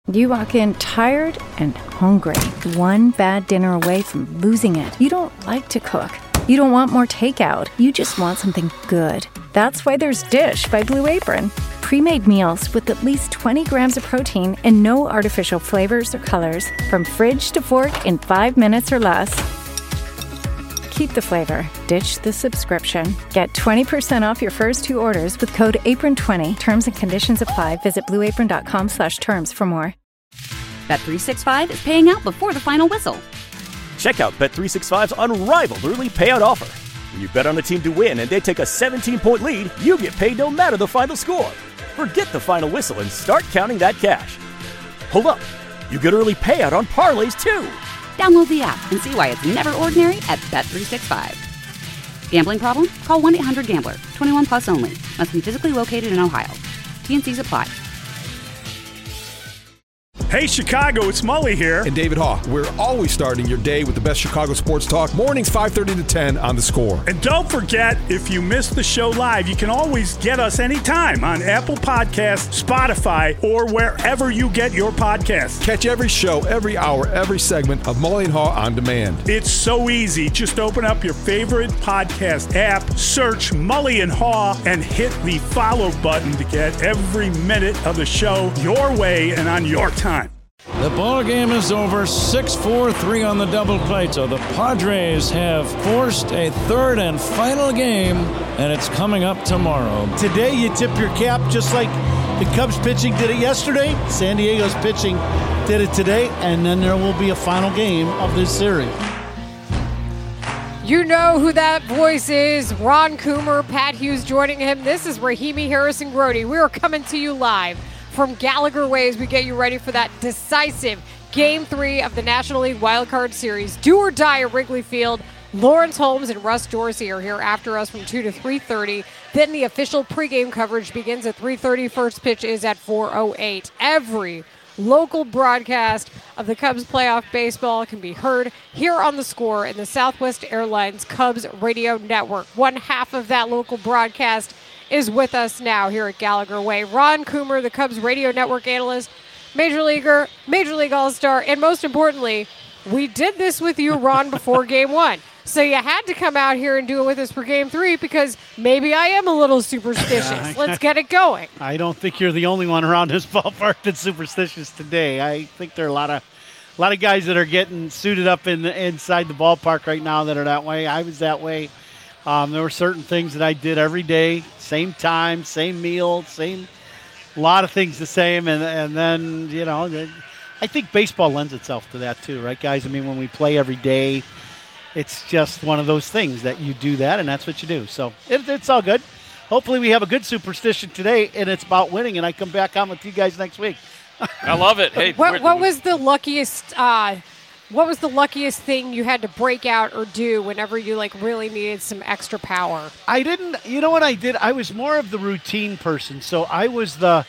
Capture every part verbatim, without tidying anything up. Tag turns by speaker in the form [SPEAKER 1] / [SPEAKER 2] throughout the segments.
[SPEAKER 1] You walk in tired and hungry, one bad dinner away from losing it. You don't like to cook. You don't want more takeout. You just want something good. That's why there's Dish by Blue Apron. Pre-made meals with at least twenty grams of protein and no artificial flavors or colors. From fridge to fork in five minutes or less. Keep the flavor. Ditch the subscription. Get twenty percent off your first two orders with code apron twenty. Terms and conditions apply. Visit blueapron.com slash terms for more.
[SPEAKER 2] Bet three sixty-five is paying out before the final whistle.
[SPEAKER 3] Check out Bet three sixty-five's unrivaled early payout offer. When you bet on a team to win and they take a seventeen-point lead, you get paid no matter the final score. Forget the final whistle and start counting that cash. Hold up. You get early payout on parlays, too.
[SPEAKER 2] Download the app and see why it's never ordinary at Bet three sixty-five. Gambling problem? Call one eight hundred gambler. twenty-one plus only. Must be physically located in Ohio. T N Cs apply.
[SPEAKER 4] Hey, Chicago, it's Mully here.
[SPEAKER 5] And David Haugh. We're always starting your day with the best Chicago sports talk. Mornings five thirty to ten on The Score.
[SPEAKER 4] And don't forget, if you missed the show live, you can always get us anytime on Apple Podcasts, Spotify, or wherever you get your podcasts.
[SPEAKER 5] Catch every show, every hour, every segment of Mully and Haugh on demand.
[SPEAKER 4] It's so easy. Just open up your favorite podcast app, search Mully and Haugh, and hit the follow button to get every minute of the show your way and on your time.
[SPEAKER 6] The ball game is over, six four, three on the double play. So the Padres have forced a third and final game, and it's coming up tomorrow.
[SPEAKER 7] Today you tip your cap just like the Cubs pitching did it yesterday. San Diego's pitching did it today, and then there will be a final game of this series.
[SPEAKER 8] You know who that voice is. Ron Coomer, Pat Hughes joining him. This is Rahimi Harrison-Grody. We are coming to you live from Gallagher Way as we get you ready for that decisive Game three of the National League Wildcard Series. Do or die at Wrigley Field. Lawrence Holmes and Russ Dorsey are here after us from two to three thirty. Then the official pregame coverage begins at three thirty. First pitch is at four oh eight. Every local broadcast of the Cubs playoff baseball can be heard here on The Score in the Southwest Airlines Cubs radio network. One half of that local broadcast is with us now here at Gallagher Way. Ron Coomer, the Cubs radio network analyst, Major Leaguer, Major League All-Star, and most importantly, we did this with you, Ron, before Game one. So you had to come out here and do it with us for Game three because maybe I am a little superstitious. Let's get it going.
[SPEAKER 7] I don't think you're the only one around this ballpark that's superstitious today. I think there are a lot of a lot of guys that are getting suited up in the, inside the ballpark right now that are that way. I was that way. Um, there were certain things that I did every day, same time, same meal, same, a lot of things the same. And, and then, you know, I think baseball lends itself to that too, right, guys? I mean, when we play every day, it's just one of those things that you do that, and that's what you do. So it, it's all good. Hopefully we have a good superstition today, and it's about winning, and I come back on with you guys next week.
[SPEAKER 9] I love it. Hey,
[SPEAKER 8] what, what was the luckiest uh, what was the luckiest thing you had to break out or do whenever you like really needed some extra power?
[SPEAKER 7] I didn't. You know what I did? I was more of the routine person. So I was the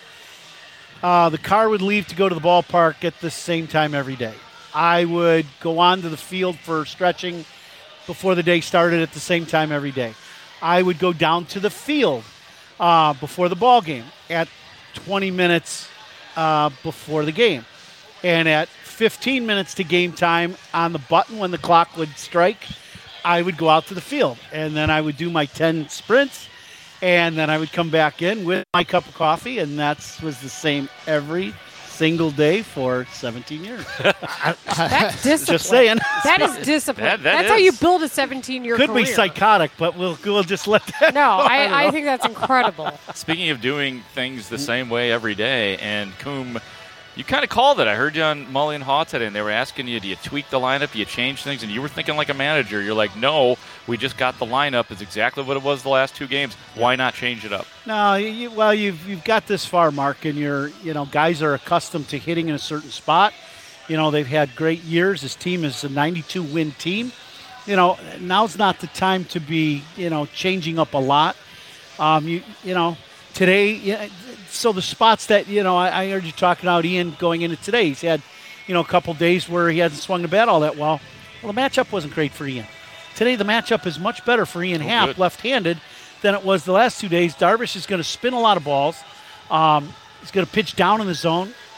[SPEAKER 7] uh, the car would leave to go to the ballpark at the same time every day. I would go onto the field for stretching before the day started at the same time every day. I would go down to the field uh, before the ball game at twenty minutes uh, before the game, and at fifteen minutes to game time on the button when the clock would strike, I would go out to the field, and then I would do my ten sprints, and then I would come back in with my cup of coffee, and that was the same every single day for seventeen years.
[SPEAKER 8] That's discipline.
[SPEAKER 7] Just saying.
[SPEAKER 8] That is discipline.
[SPEAKER 9] That- that
[SPEAKER 8] that's
[SPEAKER 9] is.
[SPEAKER 8] how you build a seventeen-year
[SPEAKER 7] Could
[SPEAKER 8] career.
[SPEAKER 7] be psychotic, but we'll we'll just let that
[SPEAKER 8] No,
[SPEAKER 7] go.
[SPEAKER 8] I,
[SPEAKER 7] don't
[SPEAKER 8] I
[SPEAKER 7] know.
[SPEAKER 8] think that's incredible.
[SPEAKER 9] Speaking of doing things the same way every day, and Coom, you kind of called it. I heard you on Mully and Haugh today, and they were asking you, do you tweak the lineup? Do you change things? And you were thinking like a manager. You're like, no, we just got the lineup. It's exactly what it was the last two games. Why not change it up?
[SPEAKER 7] No, you, well, you've you've got this far, Mark, and you're you know guys are accustomed to hitting in a certain spot. You know they've had great years. This team is a ninety-two win team. You know now's not the time to be you know changing up a lot. Um, you you know today. Yeah, so the spots that you know I, I heard you talking about Ian going into today. He's had you know a couple days where he hasn't swung the bat all that well. Well, the matchup wasn't great for Ian. Today the matchup is much better for Ian
[SPEAKER 9] Oh,
[SPEAKER 7] Happ,
[SPEAKER 9] good.
[SPEAKER 7] left-handed, than it was the last two days. Darvish is going to spin a lot of balls. Um, he's going to pitch down in the zone.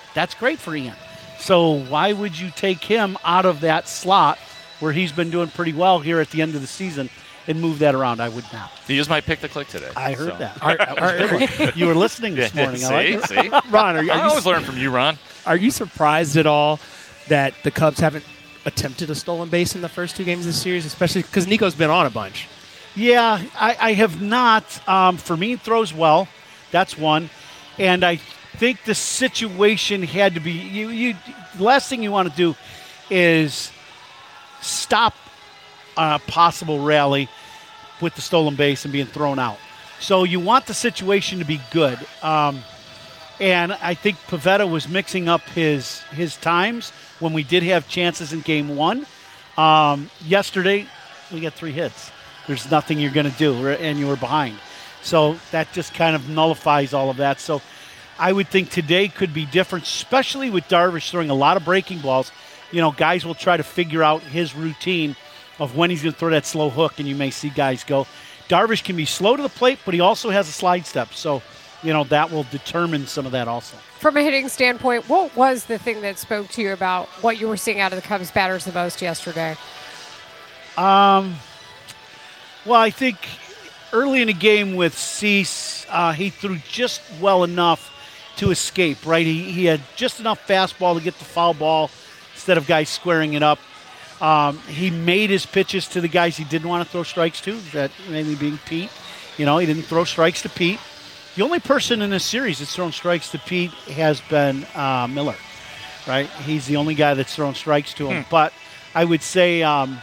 [SPEAKER 7] That's great for Ian. So why would you take him out of that slot where he's been doing pretty well here at the end of the season and move that around? I would not.
[SPEAKER 9] He used my pick to click today.
[SPEAKER 7] I heard
[SPEAKER 9] so.
[SPEAKER 7] that. Are, that was a good one. You were listening this morning.
[SPEAKER 9] see,
[SPEAKER 7] I like
[SPEAKER 9] see?
[SPEAKER 10] Ron, are you, are
[SPEAKER 9] I
[SPEAKER 10] you
[SPEAKER 9] always learn from you, Ron.
[SPEAKER 10] Are you surprised at all that the Cubs haven't attempted a stolen base in the first two games of the series, especially because Nico's been on a bunch?
[SPEAKER 7] Yeah, I, I have not. Um, Fermin throws well. That's one. And I think the situation had to be you, you the last thing you want to do is stop a possible rally with the stolen base and being thrown out. So you want the situation to be good. Um, and I think Pivetta was mixing up his his times when we did have chances in game one. Um, yesterday, we got three hits. There's nothing you're going to do, and you were behind. So that just kind of nullifies all of that. So I would think today could be different, especially with Darvish throwing a lot of breaking balls. You know, guys will try to figure out his routine of when he's going to throw that slow hook, and you may see guys go. Darvish can be slow to the plate, but he also has a slide step. So, you know, that will determine some of that also.
[SPEAKER 8] From a hitting standpoint, what was the thing that spoke to you about what you were seeing out of the Cubs batters the most yesterday?
[SPEAKER 7] Um, well, I think early in the game with Cease, uh, he threw just well enough to escape, right? He, he had just enough fastball to get the foul ball instead of guys squaring it up. Um, he made his pitches to the guys he didn't want to throw strikes to, that mainly being Pete. You know, he didn't throw strikes to Pete. The only person in this series that's thrown strikes to Pete has been uh, Miller, right? He's the only guy that's thrown strikes to him. Hmm. But I would say um,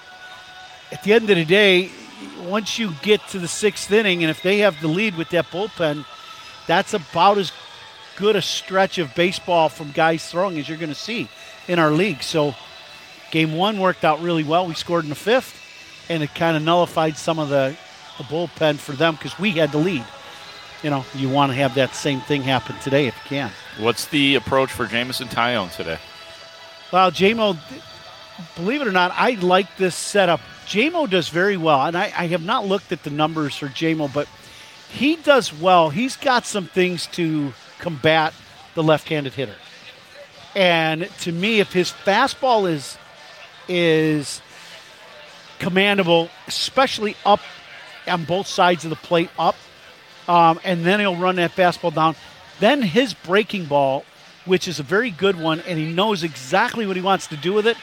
[SPEAKER 7] at the end of the day, once you get to the sixth inning, and if they have the lead with that bullpen, that's about as good a stretch of baseball from guys throwing as you're going to see in our league. So game one worked out really well. We scored in the fifth, and it kind of nullified some of the, the bullpen for them because we had the lead. You know, you want to have that same thing happen today if you can.
[SPEAKER 9] What's the approach for Jameson Taillon today?
[SPEAKER 7] Well, J-Mo, believe it or not, I like this setup. J-Mo does very well, and I, I have not looked at the numbers for J-Mo, but he does well. He's got some things to combat the left-handed hitter. And to me, if his fastball is is commandable, especially up on both sides of the plate, up, um, and then he'll run that fastball down, then his breaking ball, which is a very good one, and he knows exactly what he wants to do with it,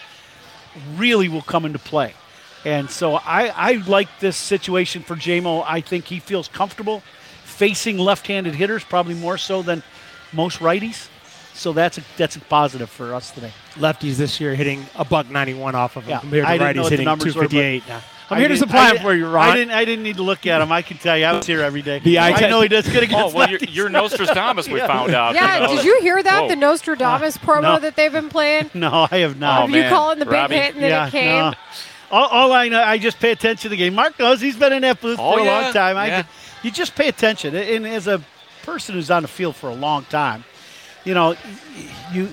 [SPEAKER 7] really will come into play. And so I, I like this situation for J-Mo. I think he feels comfortable facing left-handed hitters, probably more so than most righties. So that's a, that's a positive for us today.
[SPEAKER 10] Lefties this year hitting a buck ninety-one off of him
[SPEAKER 7] yeah,
[SPEAKER 10] compared to
[SPEAKER 7] I
[SPEAKER 10] righties hitting two fifty-eight.
[SPEAKER 7] Were,
[SPEAKER 10] I'm here to supply him for you, Ron.
[SPEAKER 7] I didn't, I didn't need to look at him. I can tell you, I was here every day.
[SPEAKER 10] The
[SPEAKER 7] I know he does good against
[SPEAKER 9] Oh, well, you're,
[SPEAKER 7] lefties.
[SPEAKER 9] you're Nostradamus, we
[SPEAKER 7] Yeah.
[SPEAKER 9] found out.
[SPEAKER 8] Yeah,
[SPEAKER 9] you know?
[SPEAKER 8] did you hear that?
[SPEAKER 9] Whoa.
[SPEAKER 8] The Nostradamus promo
[SPEAKER 7] no.
[SPEAKER 8] that they've been playing?
[SPEAKER 7] No, I have not.
[SPEAKER 9] Oh,
[SPEAKER 8] Of you
[SPEAKER 9] man.
[SPEAKER 8] calling the big
[SPEAKER 9] Robbie.
[SPEAKER 8] hit and then
[SPEAKER 7] yeah,
[SPEAKER 8] it came?
[SPEAKER 7] no. All, all I know, I just pay attention to the game. Mark knows he's been in that booth
[SPEAKER 9] Oh,
[SPEAKER 7] for a
[SPEAKER 9] yeah.
[SPEAKER 7] long time. I
[SPEAKER 9] Yeah.
[SPEAKER 7] can, you just pay attention. And as a person who's on the field for a long time, you know, you,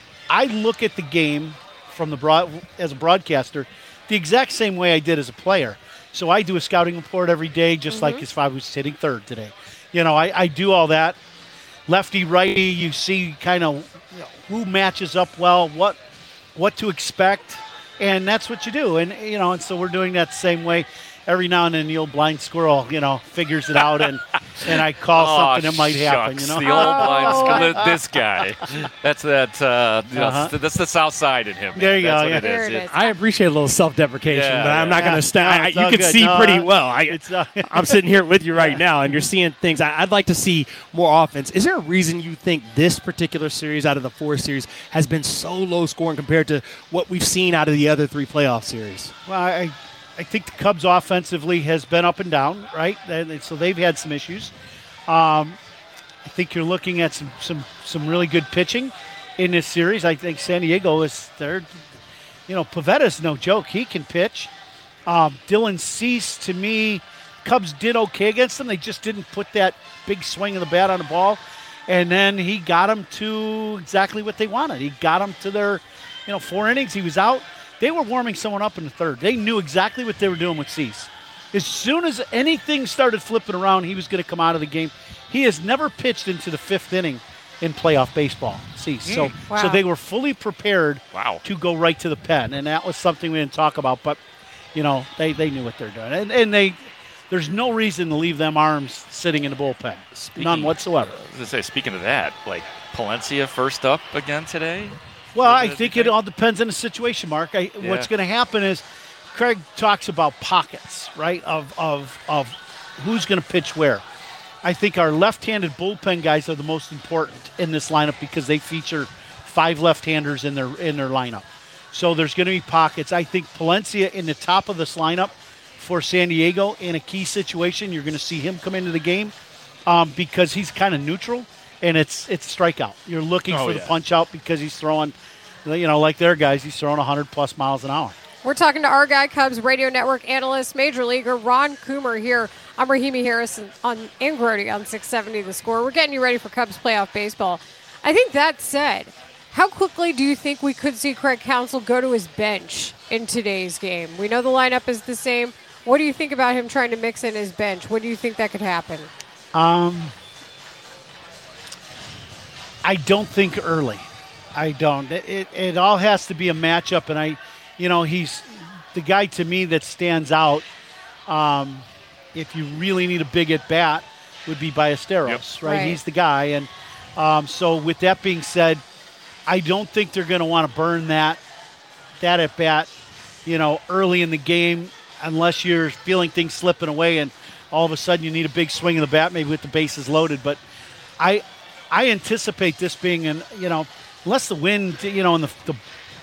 [SPEAKER 7] I look at the game from the broad as a broadcaster the exact same way I did as a player. So I do a scouting report every day, just mm-hmm. like if I was hitting third today. You know, I, I do all that. Lefty, righty, you see kind of you know, who matches up well, what what to expect, and that's what you do. And you know, and so we're doing that same way. Every now and then, the old blind squirrel, you know, figures it out, and, and I call
[SPEAKER 9] oh,
[SPEAKER 7] something that might happen. You know,
[SPEAKER 9] the old blind squirrel. This guy. That's that. Uh,
[SPEAKER 7] Uh-huh.
[SPEAKER 9] that's the South Side in him. Man.
[SPEAKER 7] There you
[SPEAKER 9] that's
[SPEAKER 7] go,
[SPEAKER 9] What
[SPEAKER 7] yeah.
[SPEAKER 9] it
[SPEAKER 8] There
[SPEAKER 9] is.
[SPEAKER 8] it is.
[SPEAKER 10] I appreciate a little self-deprecation,
[SPEAKER 9] Yeah,
[SPEAKER 10] but I'm
[SPEAKER 9] yeah.
[SPEAKER 10] not going to stand.
[SPEAKER 7] No, it's
[SPEAKER 10] You
[SPEAKER 7] all
[SPEAKER 10] can
[SPEAKER 7] good.
[SPEAKER 10] see
[SPEAKER 7] No,
[SPEAKER 10] pretty
[SPEAKER 7] uh,
[SPEAKER 10] well. I,
[SPEAKER 7] it's, uh,
[SPEAKER 10] I'm sitting here with you right now, and you're seeing things. I, I'd like to see more offense. Is there a reason you think this particular series out of the four series has been so low scoring compared to what we've seen out of the other three playoff series?
[SPEAKER 7] Well, I, I think the Cubs offensively has been up and down, right? And so they've had some issues. Um, I think you're looking at some, some, some really good pitching in this series. I think San Diego is there. You know, Pavetta's no joke. He can pitch. Um, Dylan Cease, to me, Cubs did okay against them. They just didn't put that big swing of the bat on the ball. And then he got them to exactly what they wanted. He got them to their, you know, four innings. He was out. They were warming someone up in the third. They knew exactly what they were doing with Cease. As soon as anything started flipping around, he was going to come out of the game. He has never pitched into the fifth inning in playoff baseball. See, mm. so
[SPEAKER 8] wow.
[SPEAKER 7] so they were fully prepared
[SPEAKER 9] wow.
[SPEAKER 7] to go right to the pen, and that was something we didn't talk about. But you know, they, they knew what they're doing, and and they there's no reason to leave them arms sitting in the bullpen, speaking, none whatsoever.
[SPEAKER 9] I was gonna say, speaking of that, like Palencia first up again today.
[SPEAKER 7] Well, I think it all depends on the situation, Mark. I,
[SPEAKER 9] yeah.
[SPEAKER 7] What's going to happen is Craig talks about pockets, right, of of of who's going to pitch where. I think our left-handed bullpen guys are the most important in this lineup because they feature five left-handers in their in their lineup. So there's going to be pockets. I think Palencia in the top of this lineup for San Diego in a key situation, you're going to see him come into the game um, because he's kind of neutral. And it's it's strikeout. You're looking
[SPEAKER 10] oh,
[SPEAKER 7] for
[SPEAKER 10] yeah.
[SPEAKER 7] the punch out because he's throwing, you know, like their guys, he's throwing one hundred plus miles an hour.
[SPEAKER 8] We're talking to our guy, Cubs Radio Network analyst, Major Leaguer Ron Coomer here. I'm Rahimi Harrison on and Grody on six seventy The Score. We're getting you ready for Cubs playoff baseball. I think that said, how quickly do you think we could see Craig Counsell go to his bench in today's game? We know the lineup is the same. What do you think about him trying to mix in his bench? When do you think that could happen?
[SPEAKER 7] Um. I don't think early. I don't. It, it it all has to be a matchup, and I, you know, he's the guy to me that stands out. Um, if you really need a big at bat, would be Ballesteros,
[SPEAKER 9] yep.
[SPEAKER 7] right?
[SPEAKER 8] right?
[SPEAKER 7] He's the guy, and um, so with that being said, I don't think they're going to want to burn that that at bat, you know, early in the game, unless you're feeling things slipping away, and all of a sudden you need a big swing of the bat, maybe with the bases loaded. But I. I anticipate this being an, you know, unless the wind, you know, and the, the,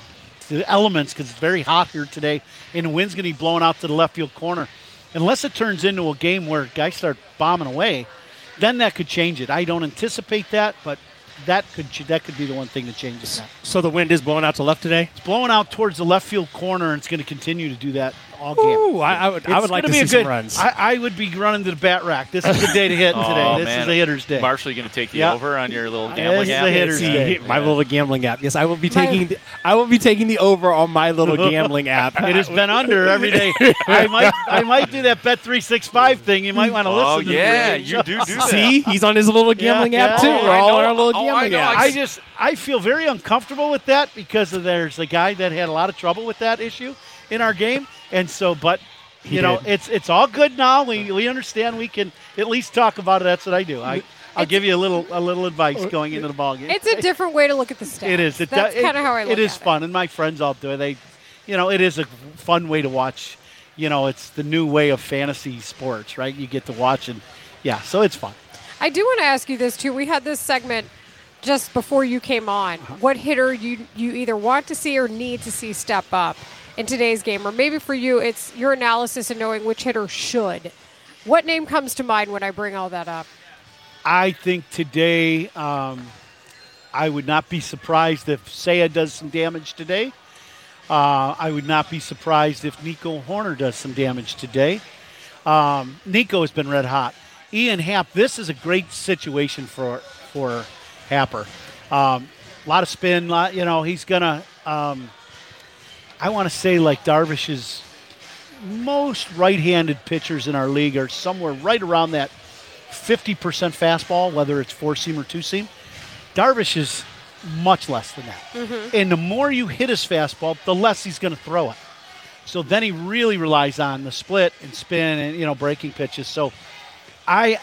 [SPEAKER 7] the elements, because it's very hot here today, and the wind's going to be blowing out to the left field corner. Unless it turns into a game where guys start bombing away, then that could change it. I don't anticipate that, but that could that could be the one thing that changes that.
[SPEAKER 10] So the wind is blowing out to left today?
[SPEAKER 7] It's blowing out towards the left field corner, and it's going to continue to do that all game.
[SPEAKER 10] Ooh, I, I would, I would like to see
[SPEAKER 7] good,
[SPEAKER 10] some runs.
[SPEAKER 7] I, I would be running to the bat rack. This is the day to hit
[SPEAKER 9] oh,
[SPEAKER 7] today. This
[SPEAKER 9] man.
[SPEAKER 7] is the hitter's day.
[SPEAKER 9] Marshall, you going to take the
[SPEAKER 7] yep.
[SPEAKER 9] over on your little
[SPEAKER 7] This
[SPEAKER 9] gambling
[SPEAKER 7] is
[SPEAKER 9] app?
[SPEAKER 7] the hitter's
[SPEAKER 10] See,
[SPEAKER 7] day.
[SPEAKER 10] my
[SPEAKER 9] Yeah.
[SPEAKER 10] little gambling app. Yes, I will be taking. The, I will be taking the over on my little gambling app.
[SPEAKER 7] It has been under every day. I might, I might do that Bet three sixty-five thing. You might want to listen.
[SPEAKER 9] Oh
[SPEAKER 7] to
[SPEAKER 9] yeah,
[SPEAKER 7] the
[SPEAKER 9] you do do that.
[SPEAKER 10] See, he's on his little gambling
[SPEAKER 7] Yeah,
[SPEAKER 10] app
[SPEAKER 7] yeah.
[SPEAKER 10] too.
[SPEAKER 7] Oh,
[SPEAKER 10] We're
[SPEAKER 9] I
[SPEAKER 10] all
[SPEAKER 9] know.
[SPEAKER 10] on our little
[SPEAKER 9] Oh, I
[SPEAKER 10] gambling
[SPEAKER 9] know.
[SPEAKER 10] app.
[SPEAKER 7] I just, I feel very uncomfortable with that because of there's a guy that had a lot of trouble with that issue in our game, and so, but. You
[SPEAKER 10] He
[SPEAKER 7] know,
[SPEAKER 10] did.
[SPEAKER 7] it's it's all good now. We we understand. We can at least talk about it. That's what I do. I I'll
[SPEAKER 8] It's-
[SPEAKER 7] give you a little a little advice going into the ball game.
[SPEAKER 8] It's a different way to look at the stats.
[SPEAKER 7] It is. It,
[SPEAKER 8] That's
[SPEAKER 7] it-
[SPEAKER 8] kind of how I look
[SPEAKER 7] It is
[SPEAKER 8] at
[SPEAKER 7] fun, and my friends all do it. They, you know, it is a fun way to watch. You know, it's the new way of fantasy sports, right? You get to watch, and yeah, so it's fun.
[SPEAKER 8] I do want to ask you this too. We had this segment just before you came on. What hitter you you either want to see or need to see step up in today's game, or maybe for you, it's your analysis and knowing which hitter should. What name comes to mind when I bring all that up?
[SPEAKER 7] I think today, um, I would not be surprised if Seiya does some damage today. Uh, I would not be surprised if Nico Horner does some damage today. Um, Nico has been red hot. Ian Happ, this is a great situation for for Happer. Um, a lot of spin, lot, you know, he's going to, um, I want to say like Darvish's most right-handed pitchers in our league are somewhere right around that fifty percent fastball, whether it's four-seam or two-seam. Darvish is much less than that.
[SPEAKER 8] Mm-hmm.
[SPEAKER 7] And the more you hit his fastball, the less he's going to throw it. So then he really relies on the split and spin and, you know, breaking pitches. So I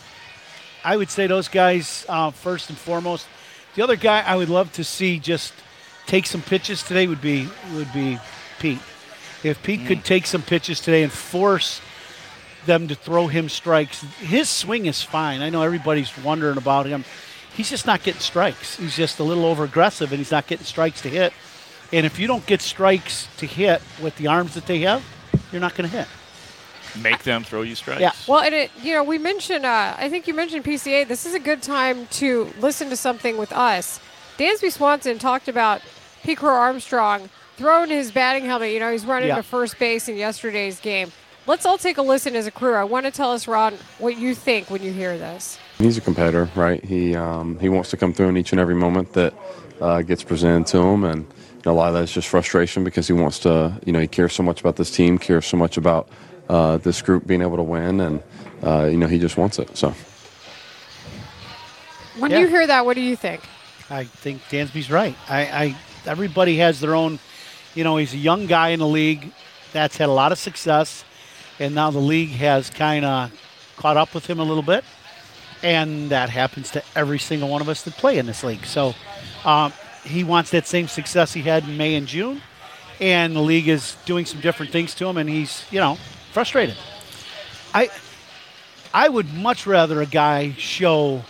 [SPEAKER 7] I would say those guys uh, first and foremost. The other guy I would love to see just take some pitches today would be would be Pete. If Pete mm. could take some pitches today and force them to throw him strikes, his swing is fine. I know everybody's wondering about him. He's just not getting strikes. He's just a little over aggressive, and he's not getting strikes to hit. And if you don't get strikes to hit with the arms that they have, you're not going to hit.
[SPEAKER 9] Make them throw you strikes.
[SPEAKER 7] Yeah.
[SPEAKER 8] Well, and it, you know, we mentioned, uh, I think you mentioned P C A. This is a good time to listen to something with us. Dansby Swanson talked about Pete Crow Armstrong throwing his batting helmet. You know, he's running
[SPEAKER 7] Yeah.
[SPEAKER 8] to first base in yesterday's game. Let's all take a listen as a crew. I want to tell us, Ron, what you think when you hear this.
[SPEAKER 11] He's a competitor, right? He um, he wants to come through in each and every moment that uh, gets presented to him, and you know, a lot of that is just frustration because he wants to, you know, he cares so much about this team, cares so much about uh, this group being able to win, and uh, you know, he just wants it. So.
[SPEAKER 8] When
[SPEAKER 7] Yeah.
[SPEAKER 8] you hear that, what do you think?
[SPEAKER 7] I think Dansby's right. I, I everybody has their own, you know, he's a young guy in the league that's had a lot of success, and now the league has kind of caught up with him a little bit, and that happens to every single one of us that play in this league. So um, he wants that same success he had in May and June, and the league is doing some different things to him, and he's, you know, frustrated. I I would much rather a guy show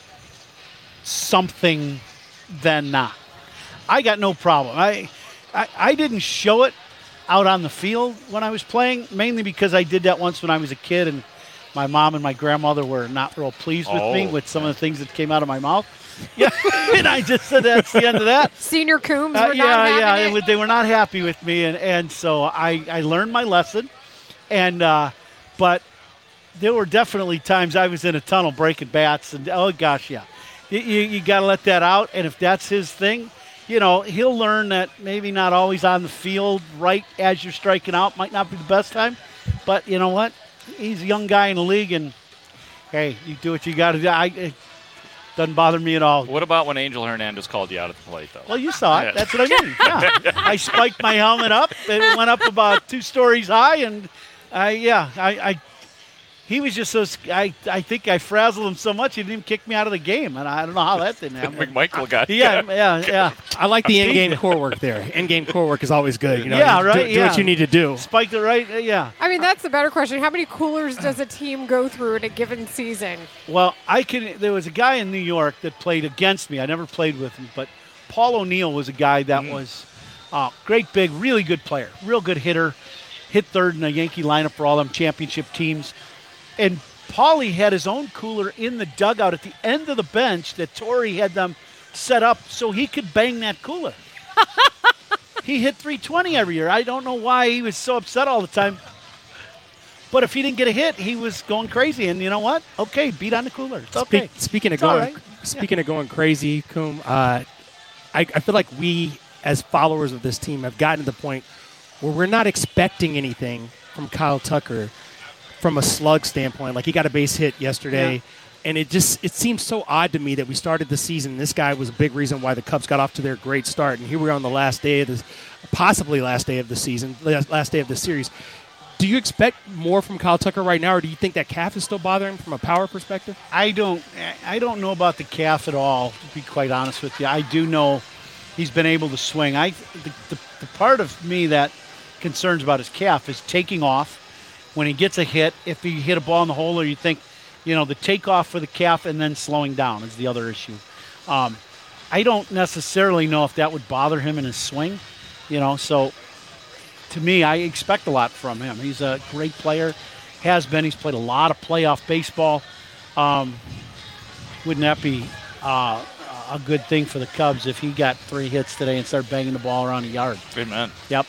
[SPEAKER 7] something than not. I got no problem. I, I I didn't show it out on the field when I was playing, mainly because I did that once when I was a kid, and my mom and my grandmother were not real pleased with
[SPEAKER 9] Oh,
[SPEAKER 7] me with some of the things that came out of my mouth. Yeah, and I just said that's the end of that.
[SPEAKER 8] Senior Coombs
[SPEAKER 7] Uh,
[SPEAKER 8] were
[SPEAKER 7] yeah,
[SPEAKER 8] not
[SPEAKER 7] yeah,
[SPEAKER 8] having
[SPEAKER 7] it
[SPEAKER 8] it.
[SPEAKER 7] was- they were not happy with me, and, and so I, I learned my lesson. And uh, but there were definitely times I was in a tunnel breaking bats, and oh gosh, yeah, you, you, you got to let that out. And if that's his thing, you know, he'll learn that maybe not always on the field right as you're striking out might not be the best time. But you know what? He's a young guy in the league, and hey, you do what you got to do. I, it doesn't bother me at all.
[SPEAKER 9] What about when Angel Hernandez called you out at the plate, though?
[SPEAKER 7] Well, you saw it.
[SPEAKER 9] Yeah.
[SPEAKER 7] That's what I mean. Yeah, I spiked my helmet up. It went up about two stories high, and I yeah, I, I he was just so. I I think I frazzled him so much he didn't even kick me out of the game, and I don't know how that didn't happen.
[SPEAKER 9] McMichael got
[SPEAKER 7] Yeah, yeah, yeah.
[SPEAKER 10] I like the in-game core work there. In-game core work is always good. You know,
[SPEAKER 7] Yeah,
[SPEAKER 10] do-
[SPEAKER 7] right,
[SPEAKER 10] Do,
[SPEAKER 7] yeah.
[SPEAKER 10] what you need to do.
[SPEAKER 7] Spiked it right. uh, Yeah.
[SPEAKER 8] I mean, that's the better question. How many coolers does a team go through in a given season?
[SPEAKER 7] Well, I can. There was a guy in New York that played against me. I never played with him, but Paul O'Neill was a guy that was uh, great, big, really good player, real good hitter. Hit third in a Yankee lineup for all them championship teams. And Paulie had his own cooler in the dugout at the end of the bench that Torrey had them set up so he could bang that cooler. He hit three twenty every year. I don't know why he was so upset all the time. But if he didn't get a hit, he was going crazy. And you know what? Okay, beat on the cooler. It's okay.
[SPEAKER 10] Speak, speaking of
[SPEAKER 7] It's all
[SPEAKER 10] going,
[SPEAKER 7] right.
[SPEAKER 10] speaking of going crazy, Coom, uh, I, I feel like we as followers of this team have gotten to the point where we're not expecting anything from Kyle Tucker from a slug standpoint. Like he got a base hit yesterday,
[SPEAKER 7] Yeah.
[SPEAKER 10] and it just it seems so odd to me that we started the season. This guy was a big reason why the Cubs got off to their great start, and here we are on the last day of this, possibly last day of the season, last last day of the series. Do you expect more from Kyle Tucker right now, or do you think that calf is still bothering him from a power perspective?
[SPEAKER 7] I don't I don't know about the calf at all, to be quite honest with you. I do know he's been able to swing. I the, the, the part of me that concerns about his calf is taking off when he gets a hit. If he hit a ball in the hole, or you think, you know, the takeoff for the calf and then slowing down is the other issue. Um, I don't necessarily know if that would bother him in his swing, you know, so to me, I expect a lot from him. He's a great player, has been. He's played a lot of playoff baseball. Um, wouldn't that be uh, a good thing for the Cubs if he got three hits today and started banging the ball around the yard?
[SPEAKER 9] Amen.
[SPEAKER 7] Yep.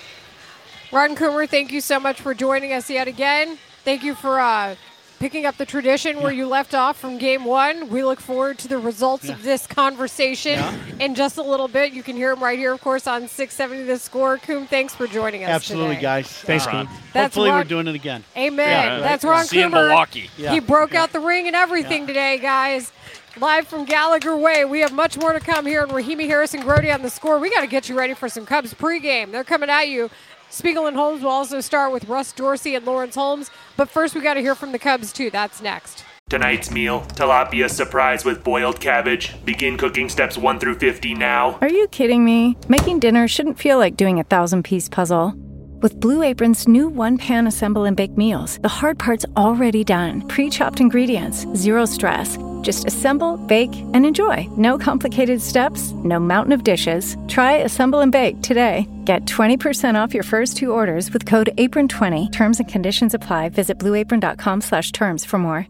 [SPEAKER 8] Ron Coomer, thank you so much for joining us yet again. Thank you for uh, picking up the tradition where you left off from game one. We look forward to the results
[SPEAKER 7] Yeah.
[SPEAKER 8] of this conversation
[SPEAKER 7] Yeah.
[SPEAKER 8] in just a little bit. You can hear him right here, of course, on six seventy The Score. Coom, thanks for joining us
[SPEAKER 7] Absolutely,
[SPEAKER 8] today.
[SPEAKER 7] guys.
[SPEAKER 10] Thanks,
[SPEAKER 7] Uh,
[SPEAKER 10] Coom.
[SPEAKER 8] That's
[SPEAKER 7] Hopefully
[SPEAKER 8] Ron-
[SPEAKER 7] we're doing it again.
[SPEAKER 8] Amen.
[SPEAKER 7] Yeah,
[SPEAKER 8] That's
[SPEAKER 7] right.
[SPEAKER 8] Ron
[SPEAKER 9] See you in
[SPEAKER 8] Coomer.
[SPEAKER 9] Milwaukee.
[SPEAKER 7] Yeah.
[SPEAKER 8] He broke out the ring and everything
[SPEAKER 7] Yeah.
[SPEAKER 8] today, guys. Live from Gallagher Way. We have much more to come here in Rahimi Harrison Grody on The Score. We got to get you ready for some Cubs pregame. They're coming at you. Spiegel and Holmes will also start with Russ Dorsey and Lawrence Holmes. But first, we got to hear from the Cubs, too. That's next.
[SPEAKER 12] Tonight's meal, tilapia surprise with boiled cabbage. Begin cooking steps one through fifty now.
[SPEAKER 1] Are you kidding me? Making dinner shouldn't feel like doing a thousand-piece puzzle. With Blue Apron's new one-pan assemble and bake meals, the hard part's already done. Pre-chopped ingredients, zero stress. Just assemble, bake, and enjoy. No complicated steps, no mountain of dishes. Try Assemble and Bake today. Get twenty percent off your first two orders with code apron twenty. Terms and conditions apply. Visit blueapron.com slash terms for more.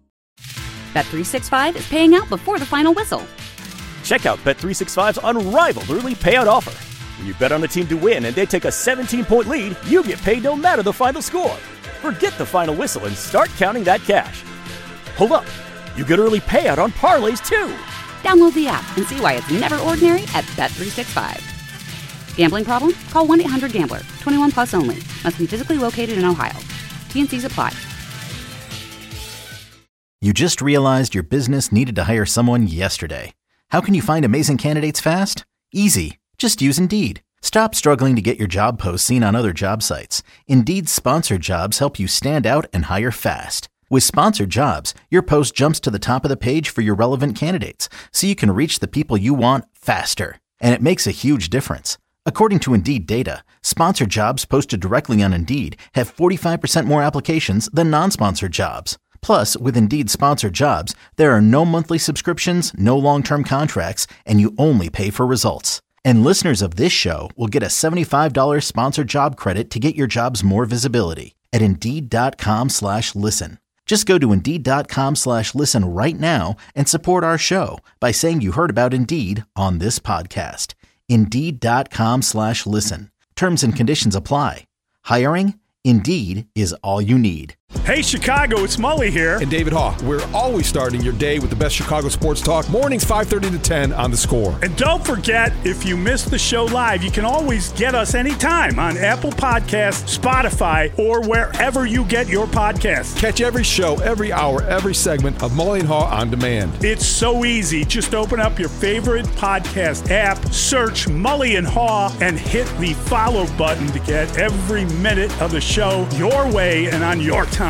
[SPEAKER 2] Bet three sixty-five is paying out before the final whistle.
[SPEAKER 3] Check out Bet three sixty-five's unrivaled early payout offer. When you bet on a team to win and they take a seventeen-point lead, you get paid no matter the final score. Forget the final whistle and start counting that cash. Hold up. You get early payout on parlays, too.
[SPEAKER 2] Download the app and see why it's never ordinary at Bet three sixty-five. Gambling problem? Call one eight hundred gambler. twenty-one plus only. Must be physically located in Ohio. T and C's apply.
[SPEAKER 13] You just realized your business needed to hire someone yesterday. How can you find amazing candidates fast? Easy. Just use Indeed. Stop struggling to get your job posts seen on other job sites. Indeed's sponsored jobs help you stand out and hire fast. With sponsored jobs, your post jumps to the top of the page for your relevant candidates, so you can reach the people you want faster. And it makes a huge difference. According to Indeed data, sponsored jobs posted directly on Indeed have forty-five percent more applications than non-sponsored jobs. Plus, with Indeed sponsored jobs, there are no monthly subscriptions, no long-term contracts, and you only pay for results. And listeners of this show will get a seventy-five dollars sponsored job credit to get your jobs more visibility at Indeed.com slash listen. Just go to Indeed.com slash listen right now and support our show by saying you heard about Indeed on this podcast. Indeed.com slash listen. Terms and conditions apply. Hiring? Indeed is all you need.
[SPEAKER 4] Hey, Chicago, it's Mully here.
[SPEAKER 5] And David Haugh. We're always starting your day with the best Chicago sports talk. Mornings five thirty to ten on The Score.
[SPEAKER 4] And don't forget, if you missed the show live, you can always get us anytime on Apple Podcasts, Spotify, or wherever you get your podcasts.
[SPEAKER 5] Catch every show, every hour, every segment of Mully and Haugh on demand.
[SPEAKER 4] It's so easy. Just open up your favorite podcast app, search Mully and Haugh, and hit the follow button to get every minute of the show your way and on your time.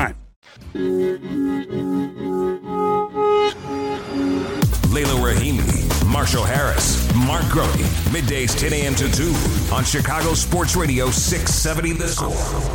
[SPEAKER 14] Layla Rahimi, Marshall Harris, Mark Grote, middays ten a.m. to two on Chicago Sports Radio six seventy The Score.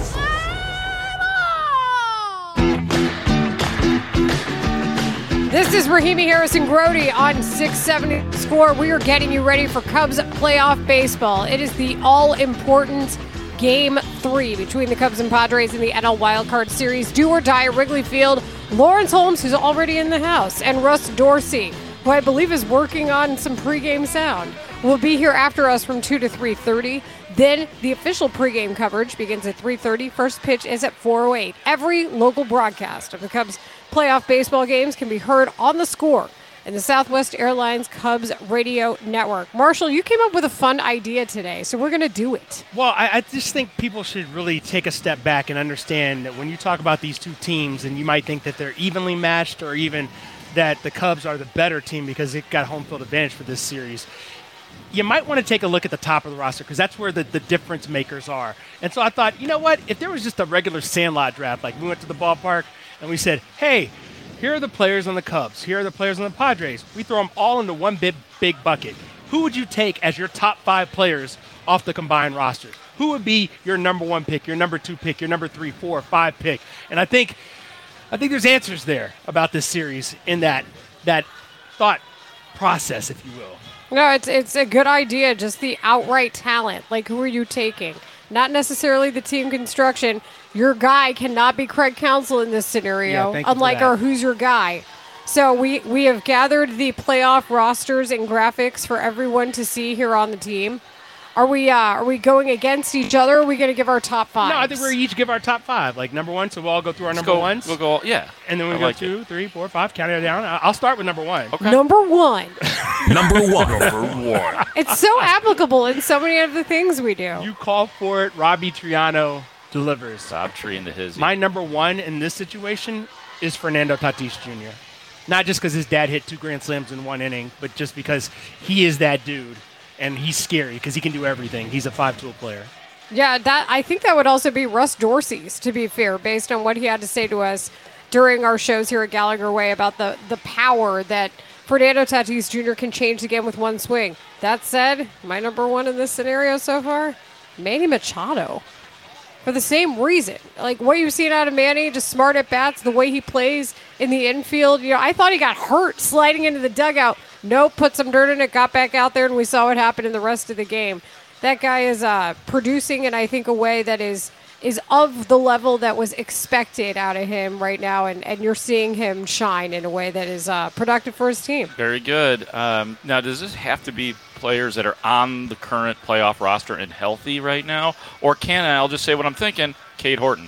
[SPEAKER 8] This is Rahimi Harrison Grote on six seventy The Score. We are getting you ready for Cubs playoff baseball. It is the all-important Game three between the Cubs and Padres in the N L Wildcard Series. Do or die at Wrigley Field. Lawrence Holmes, who's already in the house, and Russ Dorsey, who I believe is working on some pregame sound, will be here after us from two to three thirty. Then the official pregame coverage begins at three thirty. First pitch is at four oh eight. Every local broadcast of the Cubs playoff baseball games can be heard on The Score and the Southwest Airlines Cubs radio network. Marshall, you came up with a fun idea today, so we're going to do it.
[SPEAKER 10] Well, I, I just think people should really take a step back and understand that when you talk about these two teams, and you might think that they're evenly matched or even that the Cubs are the better team because they've got home field advantage for this series, you might want to take a look at the top of the roster because that's where the, the difference makers are. And so I thought, you know what, if there was just a regular Sandlot draft, like we went to the ballpark and we said, hey, here are the players on the Cubs. Here are the players on the Padres. We throw them all into one big, big bucket. Who would you take as your top five players off the combined roster? Who would be your number one pick, your number two pick, your number three, four, five pick? And I think I think there's answers there about this series in that that thought process, if you will.
[SPEAKER 8] No, it's it's a good idea. Just the outright talent. Like, who are you taking? Not necessarily the team construction. Your guy cannot be Craig Counsell in this scenario,
[SPEAKER 10] yeah,
[SPEAKER 8] unlike our Who's Your Guy. So we, we have gathered the playoff rosters and graphics for everyone to see here on the team. Are we uh, are we going against each other, or are we going to give our top five?
[SPEAKER 10] No, I think we're each give our top five. Like number one, so we'll all go through our
[SPEAKER 9] Let's
[SPEAKER 10] number
[SPEAKER 9] go,
[SPEAKER 10] ones.
[SPEAKER 9] We'll go, yeah.
[SPEAKER 10] And then we
[SPEAKER 9] I
[SPEAKER 10] go
[SPEAKER 9] like
[SPEAKER 10] two,
[SPEAKER 9] it.
[SPEAKER 10] three, four, five, count it down. I'll start with number one.
[SPEAKER 9] Okay.
[SPEAKER 8] Number one.
[SPEAKER 14] Number one. Number one.
[SPEAKER 8] It's so applicable in so many of the things we do.
[SPEAKER 10] You call for it, Robbie Triano delivers.
[SPEAKER 9] Stop treeing the his.
[SPEAKER 10] My number one in this situation is Fernando Tatis Junior Not just because his dad hit two grand slams in one inning, but just because he is that dude. And he's scary because he can do everything. He's a five-tool player.
[SPEAKER 8] Yeah, that I think that would also be Russ Dorsey's, to be fair, based on what he had to say to us during our shows here at Gallagher Way about the, the power that Fernando Tatis Junior can change the game with one swing. That said, my number one in this scenario so far, Manny Machado. For the same reason. Like, what you've seen out of Manny, just smart at bats, the way he plays in the infield. You know, I thought he got hurt sliding into the dugout. Nope, put some dirt in it, got back out there, and we saw what happened in the rest of the game. That guy is uh, producing in, I think, a way that is is of the level that was expected out of him right now, and, and you're seeing him shine in a way that is uh, productive for his team.
[SPEAKER 9] Very good. Um, now, does this have to be players that are on the current playoff roster and healthy right now? Or can I, I'll just say what I'm thinking, Cade Horton?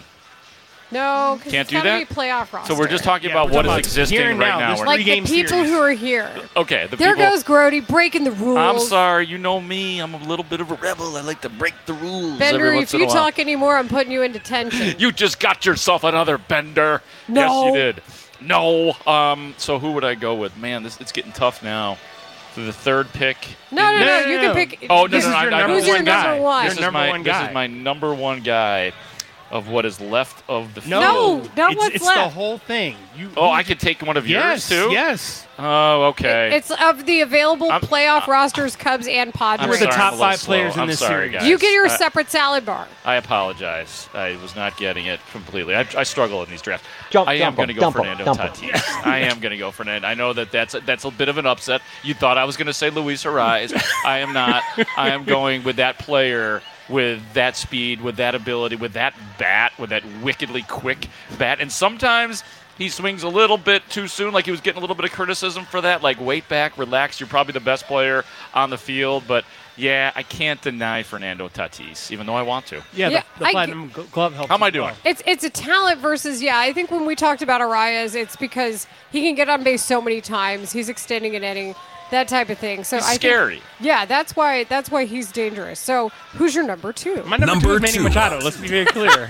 [SPEAKER 8] No, because
[SPEAKER 9] Can't
[SPEAKER 8] it's
[SPEAKER 9] do
[SPEAKER 8] got to
[SPEAKER 9] that?
[SPEAKER 8] be playoff roster.
[SPEAKER 9] So we're just talking
[SPEAKER 10] Yeah,
[SPEAKER 9] about
[SPEAKER 10] we're
[SPEAKER 9] what
[SPEAKER 10] talking
[SPEAKER 9] is
[SPEAKER 10] about
[SPEAKER 9] existing
[SPEAKER 10] here
[SPEAKER 9] right
[SPEAKER 10] and now.
[SPEAKER 9] now.
[SPEAKER 10] This
[SPEAKER 9] We're-
[SPEAKER 8] like the
[SPEAKER 10] three-game
[SPEAKER 8] people
[SPEAKER 10] series.
[SPEAKER 8] who are here.
[SPEAKER 9] Okay, the
[SPEAKER 8] There
[SPEAKER 9] people.
[SPEAKER 8] goes Grote breaking the rules.
[SPEAKER 9] I'm sorry, you know me. I'm a little bit of a rebel. I like to break the rules
[SPEAKER 8] Bender,
[SPEAKER 9] every
[SPEAKER 8] if
[SPEAKER 9] once in
[SPEAKER 8] you
[SPEAKER 9] a while.
[SPEAKER 8] talk anymore, I'm putting you in detention.
[SPEAKER 9] You just got yourself another Bender.
[SPEAKER 8] No.
[SPEAKER 9] Yes, you did. No. Um, so who would I go with? Man, this it's getting tough now. For the third pick.
[SPEAKER 8] No, no, no. no, no you no. can pick.
[SPEAKER 9] Oh, no,
[SPEAKER 8] this
[SPEAKER 9] no,
[SPEAKER 8] is
[SPEAKER 9] no.
[SPEAKER 8] Your
[SPEAKER 9] I, I,
[SPEAKER 8] Who's your number one?
[SPEAKER 9] This, is
[SPEAKER 10] number
[SPEAKER 9] my,
[SPEAKER 10] one
[SPEAKER 9] this
[SPEAKER 10] guy.
[SPEAKER 9] is my number one guy of what is left of the
[SPEAKER 10] no,
[SPEAKER 9] field.
[SPEAKER 8] No, not
[SPEAKER 10] it's,
[SPEAKER 8] what's
[SPEAKER 10] it's
[SPEAKER 8] left.
[SPEAKER 10] the whole thing. You,
[SPEAKER 9] oh,
[SPEAKER 10] you,
[SPEAKER 9] I could take one of
[SPEAKER 10] yes,
[SPEAKER 9] yours, too?
[SPEAKER 10] Yes,
[SPEAKER 9] Oh, okay.
[SPEAKER 8] It's of the available
[SPEAKER 9] I'm,
[SPEAKER 8] playoff
[SPEAKER 9] I'm,
[SPEAKER 8] rosters, Cubs and Padres.
[SPEAKER 10] Who are the
[SPEAKER 9] sorry,
[SPEAKER 10] top five
[SPEAKER 9] slow.
[SPEAKER 10] players in
[SPEAKER 9] I'm
[SPEAKER 10] this
[SPEAKER 9] sorry,
[SPEAKER 10] series?
[SPEAKER 9] guys.
[SPEAKER 8] You get your
[SPEAKER 9] uh,
[SPEAKER 8] separate salad bar.
[SPEAKER 9] I apologize. I was not getting it completely. I, I struggle in these drafts.
[SPEAKER 15] Jump,
[SPEAKER 9] I am
[SPEAKER 15] jump
[SPEAKER 9] going to
[SPEAKER 15] him,
[SPEAKER 9] go
[SPEAKER 15] dump
[SPEAKER 9] Fernando
[SPEAKER 15] him, dump
[SPEAKER 9] Tatis. I am going to go Fernando. I know that that's a, that's a bit of an upset. You thought I was going to say Luis Ariz. I am not. I am going with that player with that speed, with that ability, with that bat, with that wickedly quick bat. And sometimes he swings a little bit too soon, like he was getting a little bit of criticism for that. Like, wait back, relax. You're probably the best player on the field. But, yeah, I can't deny Fernando Tatis, even though I want to.
[SPEAKER 10] Yeah,
[SPEAKER 8] Yeah,
[SPEAKER 10] the, the
[SPEAKER 8] I
[SPEAKER 10] platinum g- glove helps.
[SPEAKER 9] How am I
[SPEAKER 10] as well.
[SPEAKER 9] doing?
[SPEAKER 8] It's it's a talent versus, yeah, I think when we talked about Arias, it's because he can get on base so many times. He's extending an inning, that type of thing. So
[SPEAKER 9] He's
[SPEAKER 8] I
[SPEAKER 9] scary.
[SPEAKER 8] Think, yeah, that's why that's why he's dangerous. So who's your number two?
[SPEAKER 10] My number,
[SPEAKER 14] Number
[SPEAKER 10] two is Manny
[SPEAKER 14] two.
[SPEAKER 10] Machado. Let's be very clear.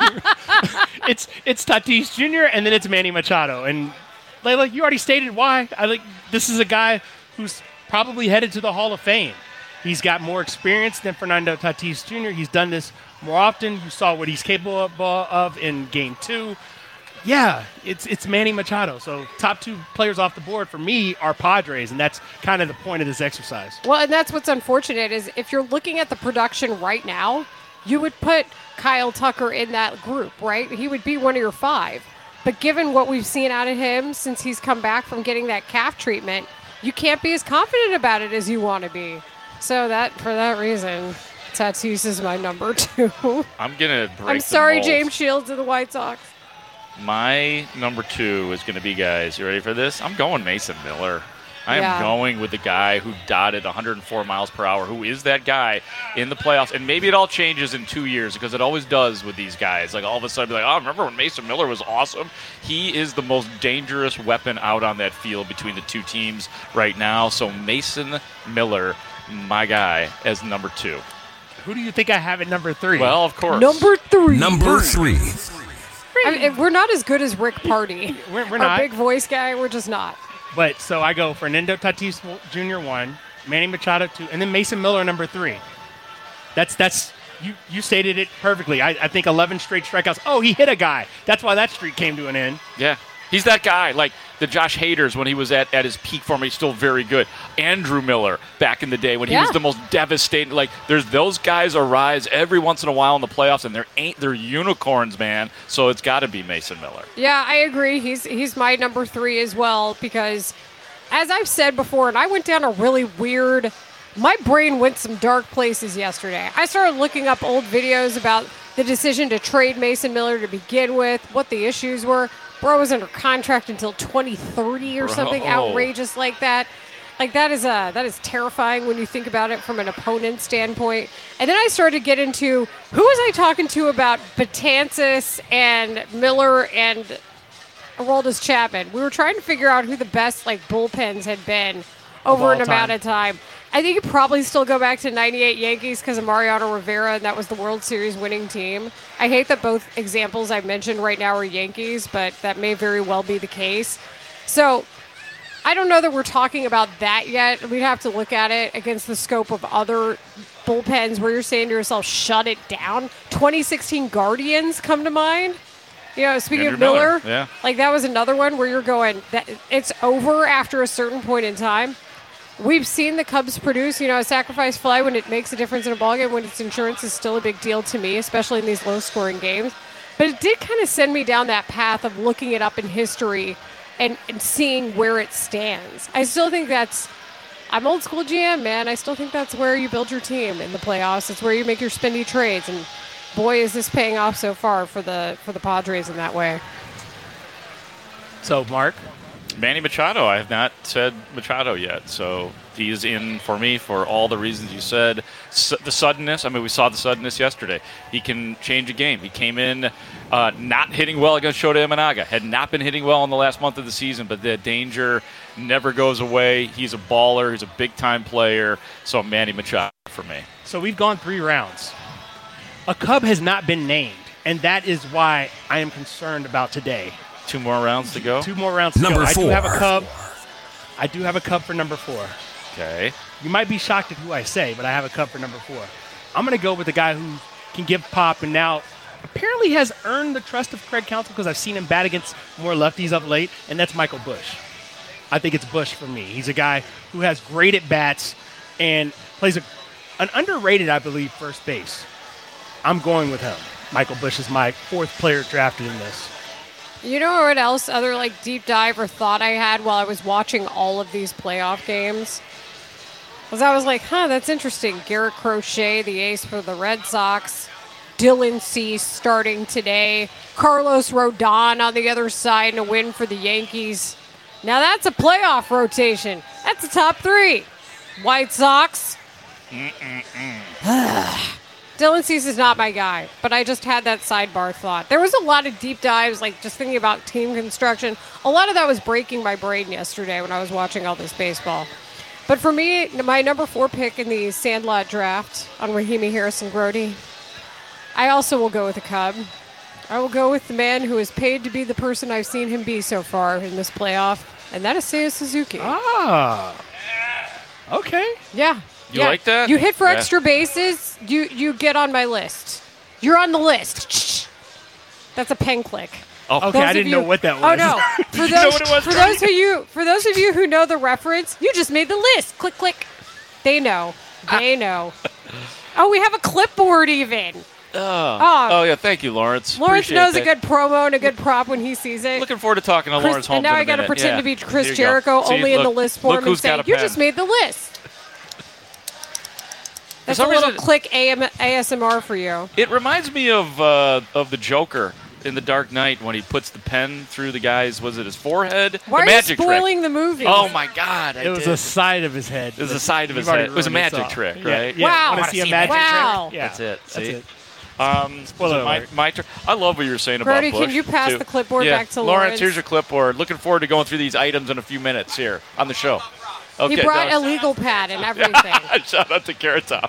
[SPEAKER 10] it's it's Tatis Junior and then it's Manny Machado. And Layla, you already stated why. I like this is a guy who's probably headed to the Hall of Fame. He's got more experience than Fernando Tatis Junior He's done this more often. You saw what he's capable of, of in Game Two. Yeah, it's it's Manny Machado. So top two players off the board for me are Padres, and that's kind of the point of this exercise.
[SPEAKER 8] Well, and that's what's unfortunate is if you're looking at the production right now, you would put Kyle Tucker in that group, right? He would be one of your five. But given what we've seen out of him since he's come back from getting that calf treatment, you can't be as confident about it as you want to be. So that for that reason, Tatis is my number two.
[SPEAKER 9] I'm going to break
[SPEAKER 8] I'm
[SPEAKER 9] the
[SPEAKER 8] sorry,
[SPEAKER 9] mold.
[SPEAKER 8] James Shields of the White Sox.
[SPEAKER 9] My number two is going to be, guys, you ready for this? I'm going Mason Miller. I am
[SPEAKER 8] Yeah.
[SPEAKER 9] going with the guy who dotted one hundred four miles per hour, who is that guy in the playoffs. And maybe it all changes in two years because it always does with these guys. Like all of a sudden, be like, oh, remember when Mason Miller was awesome? He is the most dangerous weapon out on that field between the two teams right now. So Mason Miller, my guy, as number two.
[SPEAKER 10] Who do you think I have at number three?
[SPEAKER 9] Well, of course.
[SPEAKER 8] Number three.
[SPEAKER 14] Number three.
[SPEAKER 8] I mean, we're not as good as Rick Party.
[SPEAKER 10] We're, we're
[SPEAKER 8] Our
[SPEAKER 10] not.
[SPEAKER 8] big voice guy, we're just not.
[SPEAKER 10] But so I go Fernando Tatis Junior one, Manny Machado two, and then Mason Miller number three. That's that's you you stated it perfectly. I, I think eleven straight strikeouts. Oh, he hit a guy. That's why that streak came to an end.
[SPEAKER 9] Yeah. He's that guy, like the Josh Haders when he was at, at his peak form. He's still very good. Andrew Miller back in the day when he
[SPEAKER 8] Yeah.
[SPEAKER 9] was the most devastating. Like there's those guys arise every once in a while in the playoffs, and they're ain't they're unicorns, man. So it's got to be Mason Miller.
[SPEAKER 8] Yeah, I agree. He's he's my number three as well because, as I've said before, and I went down a really weird. My brain went some dark places yesterday. I started looking up old videos about the decision to trade Mason Miller to begin with, what the issues were. Bro was under contract until twenty thirty or
[SPEAKER 9] Bro.
[SPEAKER 8] something outrageous like that. Like that is a that is terrifying when you think about it from an opponent standpoint. And then I started to get into who was I talking to about Betances and Miller and Aroldis Chapman. We were trying to figure out who the best like bullpens had been over
[SPEAKER 10] all
[SPEAKER 8] an amount
[SPEAKER 10] time.
[SPEAKER 8] of time. I think you probably still go back to ninety-eight Yankees because of Mariano Rivera, and that was the World Series winning team. I hate that both examples I mentioned right now are Yankees, but that may very well be the case. So I don't know that we're talking about that yet. We'd have to look at it against the scope of other bullpens where you're saying to yourself, shut it down. twenty sixteen Guardians come to mind. You know, speaking
[SPEAKER 9] Andrew
[SPEAKER 8] of Miller,
[SPEAKER 9] Miller, yeah.
[SPEAKER 8] like that was another one where you're going, that it's over after a certain point in time. We've seen the Cubs produce, you know, a sacrifice fly when it makes a difference in a ballgame, when its insurance is still a big deal to me, especially in these low-scoring games. But it did kind of send me down that path of looking it up in history and, and seeing where it stands. I still think that's, I'm old school G M, man. I still think that's where you build your team in the playoffs. It's where you make your spendy trades. And boy, is this paying off so far for the for the Padres in that way.
[SPEAKER 10] So, Mark?
[SPEAKER 9] Manny Machado. I have not said Machado yet, so he is in for me for all the reasons you said. S- the suddenness. I mean, we saw the suddenness yesterday. He can change a game. He came in uh, not hitting well against Shota Imanaga. Had not been hitting well in the last month of the season, but the danger never goes away. He's a baller. He's a big-time player. So Manny Machado for me.
[SPEAKER 10] So we've gone three rounds. A Cub has not been named, and that is why I am concerned about today.
[SPEAKER 9] Two more rounds to go?
[SPEAKER 10] Two more rounds to
[SPEAKER 14] Number
[SPEAKER 10] go. I
[SPEAKER 14] four.
[SPEAKER 10] do have a Cub. I do have a Cub for number four.
[SPEAKER 9] Okay.
[SPEAKER 10] You might be shocked at who I say, but I have a Cub for number four. I'm going to go with the guy who can give pop and now apparently has earned the trust of Craig Counsell because I've seen him bat against more lefties of late, and that's Michael Busch. I think it's Busch for me. He's a guy who has great at-bats and plays a, an underrated, I believe, first base. I'm going with him. Michael Busch is my fourth player drafted in this.
[SPEAKER 8] You know what else, other like deep dive or thought I had while I was watching all of these playoff games? Was I was like, huh, that's interesting. Garrett Crochet, the ace for the Red Sox. Dylan Cease starting today. Carlos Rodon on the other side and a win for the Yankees. Now that's a playoff rotation. That's the top three. White Sox. Dylan Cease is not my guy, but I just had that sidebar thought. There was a lot of deep dives, like just thinking about team construction. A lot of that was breaking my brain yesterday when I was watching all this baseball. But for me, my number four pick in the Sandlot draft on Rahimi Harrison Grody, I also will go with a Cub. I will go with the man who is paid to be the person I've seen him be so far in this playoff, and that is Seiya Suzuki.
[SPEAKER 10] Ah. Okay.
[SPEAKER 8] Yeah.
[SPEAKER 9] You
[SPEAKER 8] yeah.
[SPEAKER 9] like that?
[SPEAKER 8] You hit for
[SPEAKER 9] Yeah.
[SPEAKER 8] extra bases, you you get on my list. You're on the list. That's a pen click.
[SPEAKER 10] Oh. Okay,
[SPEAKER 8] Those
[SPEAKER 10] I
[SPEAKER 8] of
[SPEAKER 10] didn't
[SPEAKER 8] you-
[SPEAKER 10] know what that was.
[SPEAKER 8] Oh no! For
[SPEAKER 10] Did you
[SPEAKER 8] those,
[SPEAKER 10] know what it was,
[SPEAKER 8] for
[SPEAKER 10] Brody?
[SPEAKER 8] those of you, for those of you who know the reference, you just made the list. Click, click. They know. They know. Oh, we have a clipboard even.
[SPEAKER 9] Oh.
[SPEAKER 8] Oh.
[SPEAKER 9] oh, yeah. Thank you, Lawrence.
[SPEAKER 8] Lawrence
[SPEAKER 9] Appreciate
[SPEAKER 8] knows
[SPEAKER 9] that.
[SPEAKER 8] a good promo and a good prop when he sees it.
[SPEAKER 9] Looking forward to talking to
[SPEAKER 8] Chris-
[SPEAKER 9] Lawrence Holmes
[SPEAKER 8] and now
[SPEAKER 9] in a
[SPEAKER 8] I got to
[SPEAKER 9] minute.
[SPEAKER 8] pretend
[SPEAKER 9] Yeah.
[SPEAKER 8] to be
[SPEAKER 9] Here
[SPEAKER 8] Chris
[SPEAKER 9] you go.
[SPEAKER 8] Jericho,
[SPEAKER 9] See,
[SPEAKER 8] only in
[SPEAKER 9] look-
[SPEAKER 8] the list
[SPEAKER 9] look
[SPEAKER 8] form and
[SPEAKER 9] who's
[SPEAKER 8] say,
[SPEAKER 9] got a
[SPEAKER 8] "You
[SPEAKER 9] pen."
[SPEAKER 8] just made the list." That's a
[SPEAKER 9] some
[SPEAKER 8] little
[SPEAKER 9] reason-
[SPEAKER 8] click A M- A S M R for you.
[SPEAKER 9] It reminds me of uh, of the Joker in The Dark Knight when he puts the pen through the guy's, was it his forehead?
[SPEAKER 8] Why
[SPEAKER 9] the
[SPEAKER 8] are
[SPEAKER 9] magic
[SPEAKER 8] you spoiling
[SPEAKER 9] trick.
[SPEAKER 8] the movie?
[SPEAKER 9] Oh my God! I
[SPEAKER 10] It was
[SPEAKER 9] did.
[SPEAKER 10] a side of his head.
[SPEAKER 9] It was the side of his
[SPEAKER 10] You've already
[SPEAKER 9] head. It was a
[SPEAKER 10] ruined
[SPEAKER 9] magic
[SPEAKER 10] all.
[SPEAKER 9] trick,
[SPEAKER 10] Yeah,
[SPEAKER 9] right?
[SPEAKER 10] Yeah.
[SPEAKER 8] Wow.
[SPEAKER 10] Want to see a magic
[SPEAKER 8] Wow.
[SPEAKER 10] trick? Yeah.
[SPEAKER 9] That's it.
[SPEAKER 10] That's
[SPEAKER 9] See?
[SPEAKER 10] it.
[SPEAKER 9] Um,
[SPEAKER 10] Spoiler
[SPEAKER 9] is it my,
[SPEAKER 10] alert.
[SPEAKER 9] my turn. I love what you were saying
[SPEAKER 8] Brody,
[SPEAKER 9] about Bush.
[SPEAKER 8] can you pass
[SPEAKER 9] too.
[SPEAKER 8] the clipboard
[SPEAKER 9] Yeah.
[SPEAKER 8] back to
[SPEAKER 9] Lawrence?
[SPEAKER 8] Lawrence?
[SPEAKER 9] Here's your clipboard. Looking forward to going through these items in a few minutes here on the show. Okay.
[SPEAKER 8] He brought
[SPEAKER 9] no,
[SPEAKER 8] a legal pad and everything.
[SPEAKER 9] Shout out to Carrot Top.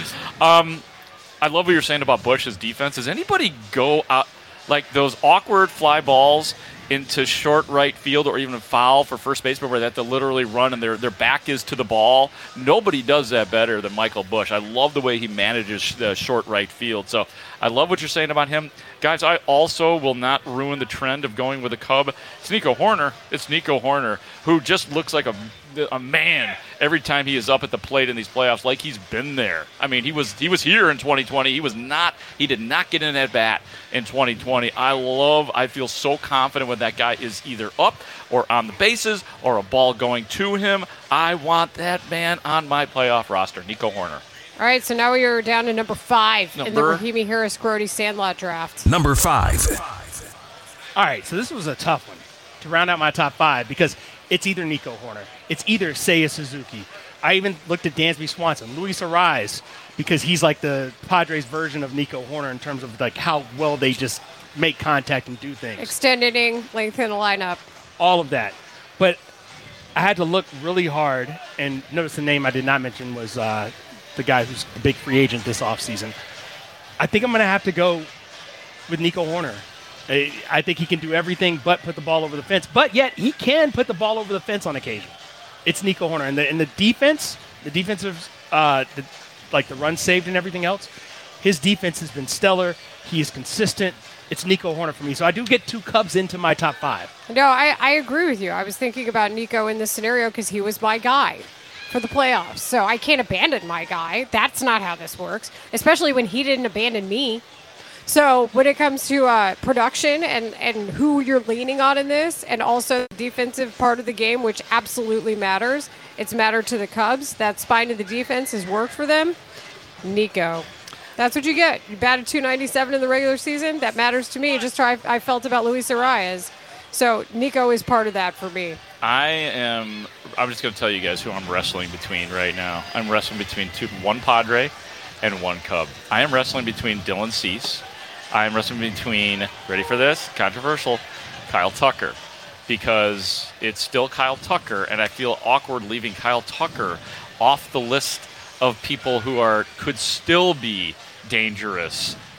[SPEAKER 9] Um, I love what you're saying about Bush's defense. Does anybody go out like those awkward fly balls into short right field or even a foul for first baseman where they have to literally run and their their back is to the ball? Nobody does that better than Michael Busch. I love the way he manages the short right field. So I love what you're saying about him. Guys, I also will not ruin the trend of going with a Cub. It's Nico Horner. It's Nico Horner, who just looks like a, a man every time he is up at the plate in these playoffs, like he's been there. I mean, he was he was here in twenty twenty. He was not. He did not get in that bat in twenty twenty. I love. I feel so confident when that guy is either up or on the bases or a ball going to him. I want that man on my playoff roster, Nico Horner.
[SPEAKER 8] All right, so now we are down to number five in the
[SPEAKER 9] Number-
[SPEAKER 8] Rahimi Harris Grody Sandlot draft.
[SPEAKER 14] Number five.
[SPEAKER 10] All right, so this was a tough one to round out my top five because it's either Nico Horner, it's either Seiya Suzuki. I even looked at Dansby Swanson, Luis Ariz, because he's like the Padres version of Nico Horner in terms of like how well they just make contact and do things.
[SPEAKER 8] Extend inning, lengthen the lineup.
[SPEAKER 10] All of that. But I had to look really hard, and notice the name I did not mention was uh, the guy who's a big free agent this offseason. I think I'm going to have to go with Nico Horner. I I think he can do everything but put the ball over the fence, but yet he can put the ball over the fence on occasion. It's Nico Horner. And the, and the defense, the defensive, uh, the, like the run saved and everything else, his defense has been stellar. He is consistent. It's Nico Horner for me. So I do get two Cubs into my top five.
[SPEAKER 8] No, I, I agree with you. I was thinking about Nico in this scenario because he was my guy for the playoffs. So I can't abandon my guy. That's not how this works, especially when he didn't abandon me. So when it comes to uh, production and, and who you're leaning on in this, and also the defensive part of the game, which absolutely matters, it's mattered to the Cubs. That spine of the defense has worked for them. Nico. That's what you get. You batted two ninety-seven in the regular season. That matters to me, just how I, I felt about Luis Arias. So Nico is part of that for me.
[SPEAKER 9] I am. I'm just going to tell you guys who I'm wrestling between right now. I'm wrestling between two, one Padre and one Cub. I am wrestling between Dylan Cease. I am wrestling between, ready for this, controversial, Kyle Tucker. Because it's still Kyle Tucker, and I feel awkward leaving Kyle Tucker off the list of people who are could still be dangerous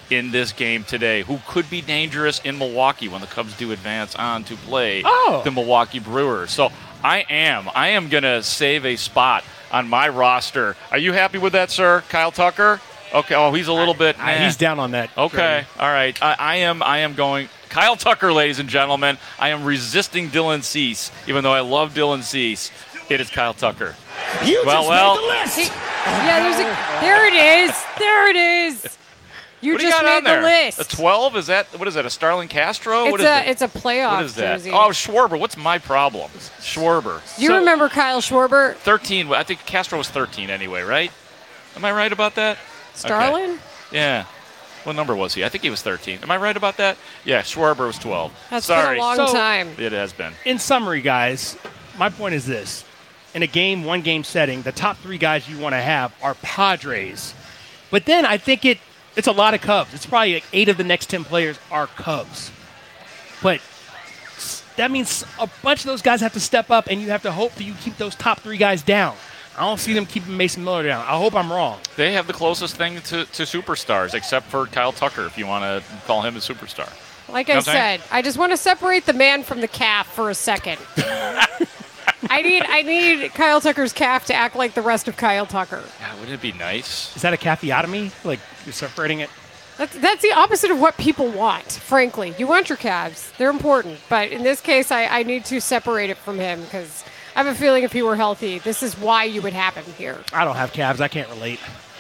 [SPEAKER 9] in this game today who could be dangerous in Milwaukee when the Cubs do advance on to play
[SPEAKER 10] oh.
[SPEAKER 9] the Milwaukee Brewers. So I am. I am going to save a spot on my roster. Are you happy with that, sir? Kyle Tucker? Okay. Oh, he's a little bit.
[SPEAKER 10] I,
[SPEAKER 9] nah.
[SPEAKER 10] He's down on that.
[SPEAKER 9] Okay. All right. I, I am. I am going. Kyle Tucker, ladies and gentlemen. I am resisting Dylan Cease, even though I love Dylan Cease. It is Kyle Tucker.
[SPEAKER 10] You
[SPEAKER 9] well,
[SPEAKER 10] just
[SPEAKER 9] well.
[SPEAKER 10] made the list.
[SPEAKER 8] He, yeah, there's a. There it is. There it is. You
[SPEAKER 9] what
[SPEAKER 8] just
[SPEAKER 9] do you got
[SPEAKER 8] made
[SPEAKER 9] on there?
[SPEAKER 8] the list.
[SPEAKER 9] A twelve? Is that what is that? A Starling Castro?
[SPEAKER 8] It's
[SPEAKER 9] what is
[SPEAKER 8] a
[SPEAKER 9] it?
[SPEAKER 8] it's a playoff
[SPEAKER 9] What is that?
[SPEAKER 8] jersey.
[SPEAKER 9] Oh, Schwarber. What's my problem? Schwarber.
[SPEAKER 8] You
[SPEAKER 9] So,
[SPEAKER 8] remember Kyle Schwarber?
[SPEAKER 9] thirteen. I think Castro was thirteen anyway, right? Am I right about that?
[SPEAKER 8] Starling?
[SPEAKER 9] Okay. Yeah. What number was he? I think he was thirteen. Am I right about that? Yeah, Schwarber was twelve.
[SPEAKER 8] That's
[SPEAKER 9] Sorry.
[SPEAKER 8] been a long
[SPEAKER 10] So-
[SPEAKER 8] time.
[SPEAKER 9] It has been.
[SPEAKER 10] In summary, guys, my point is this. In a game, one-game setting, the top three guys you want to have are Padres. But then I think it it's a lot of Cubs. It's probably like eight of the next ten players are Cubs. But that means a bunch of those guys have to step up, and you have to hope that you keep those top three guys down. I don't see them keeping Mason Miller down. I hope I'm wrong.
[SPEAKER 9] They have the closest thing to, to superstars, except for Kyle Tucker, if you want to call him a superstar.
[SPEAKER 8] Like
[SPEAKER 9] You know
[SPEAKER 8] I
[SPEAKER 9] what I'm saying?
[SPEAKER 8] said, I just want to separate the man from the calf for a second. I need I need Kyle Tucker's calf to act like the rest of Kyle Tucker.
[SPEAKER 9] Yeah, wouldn't it be nice?
[SPEAKER 10] Is that a caffeotomy? Like you're separating it?
[SPEAKER 8] That's, that's the opposite of what people want, frankly. You want your calves. They're important. But in this case, I, I need to separate it from him because I have a feeling if he were healthy, this is why you would happen here.
[SPEAKER 10] I don't have calves. I can't relate.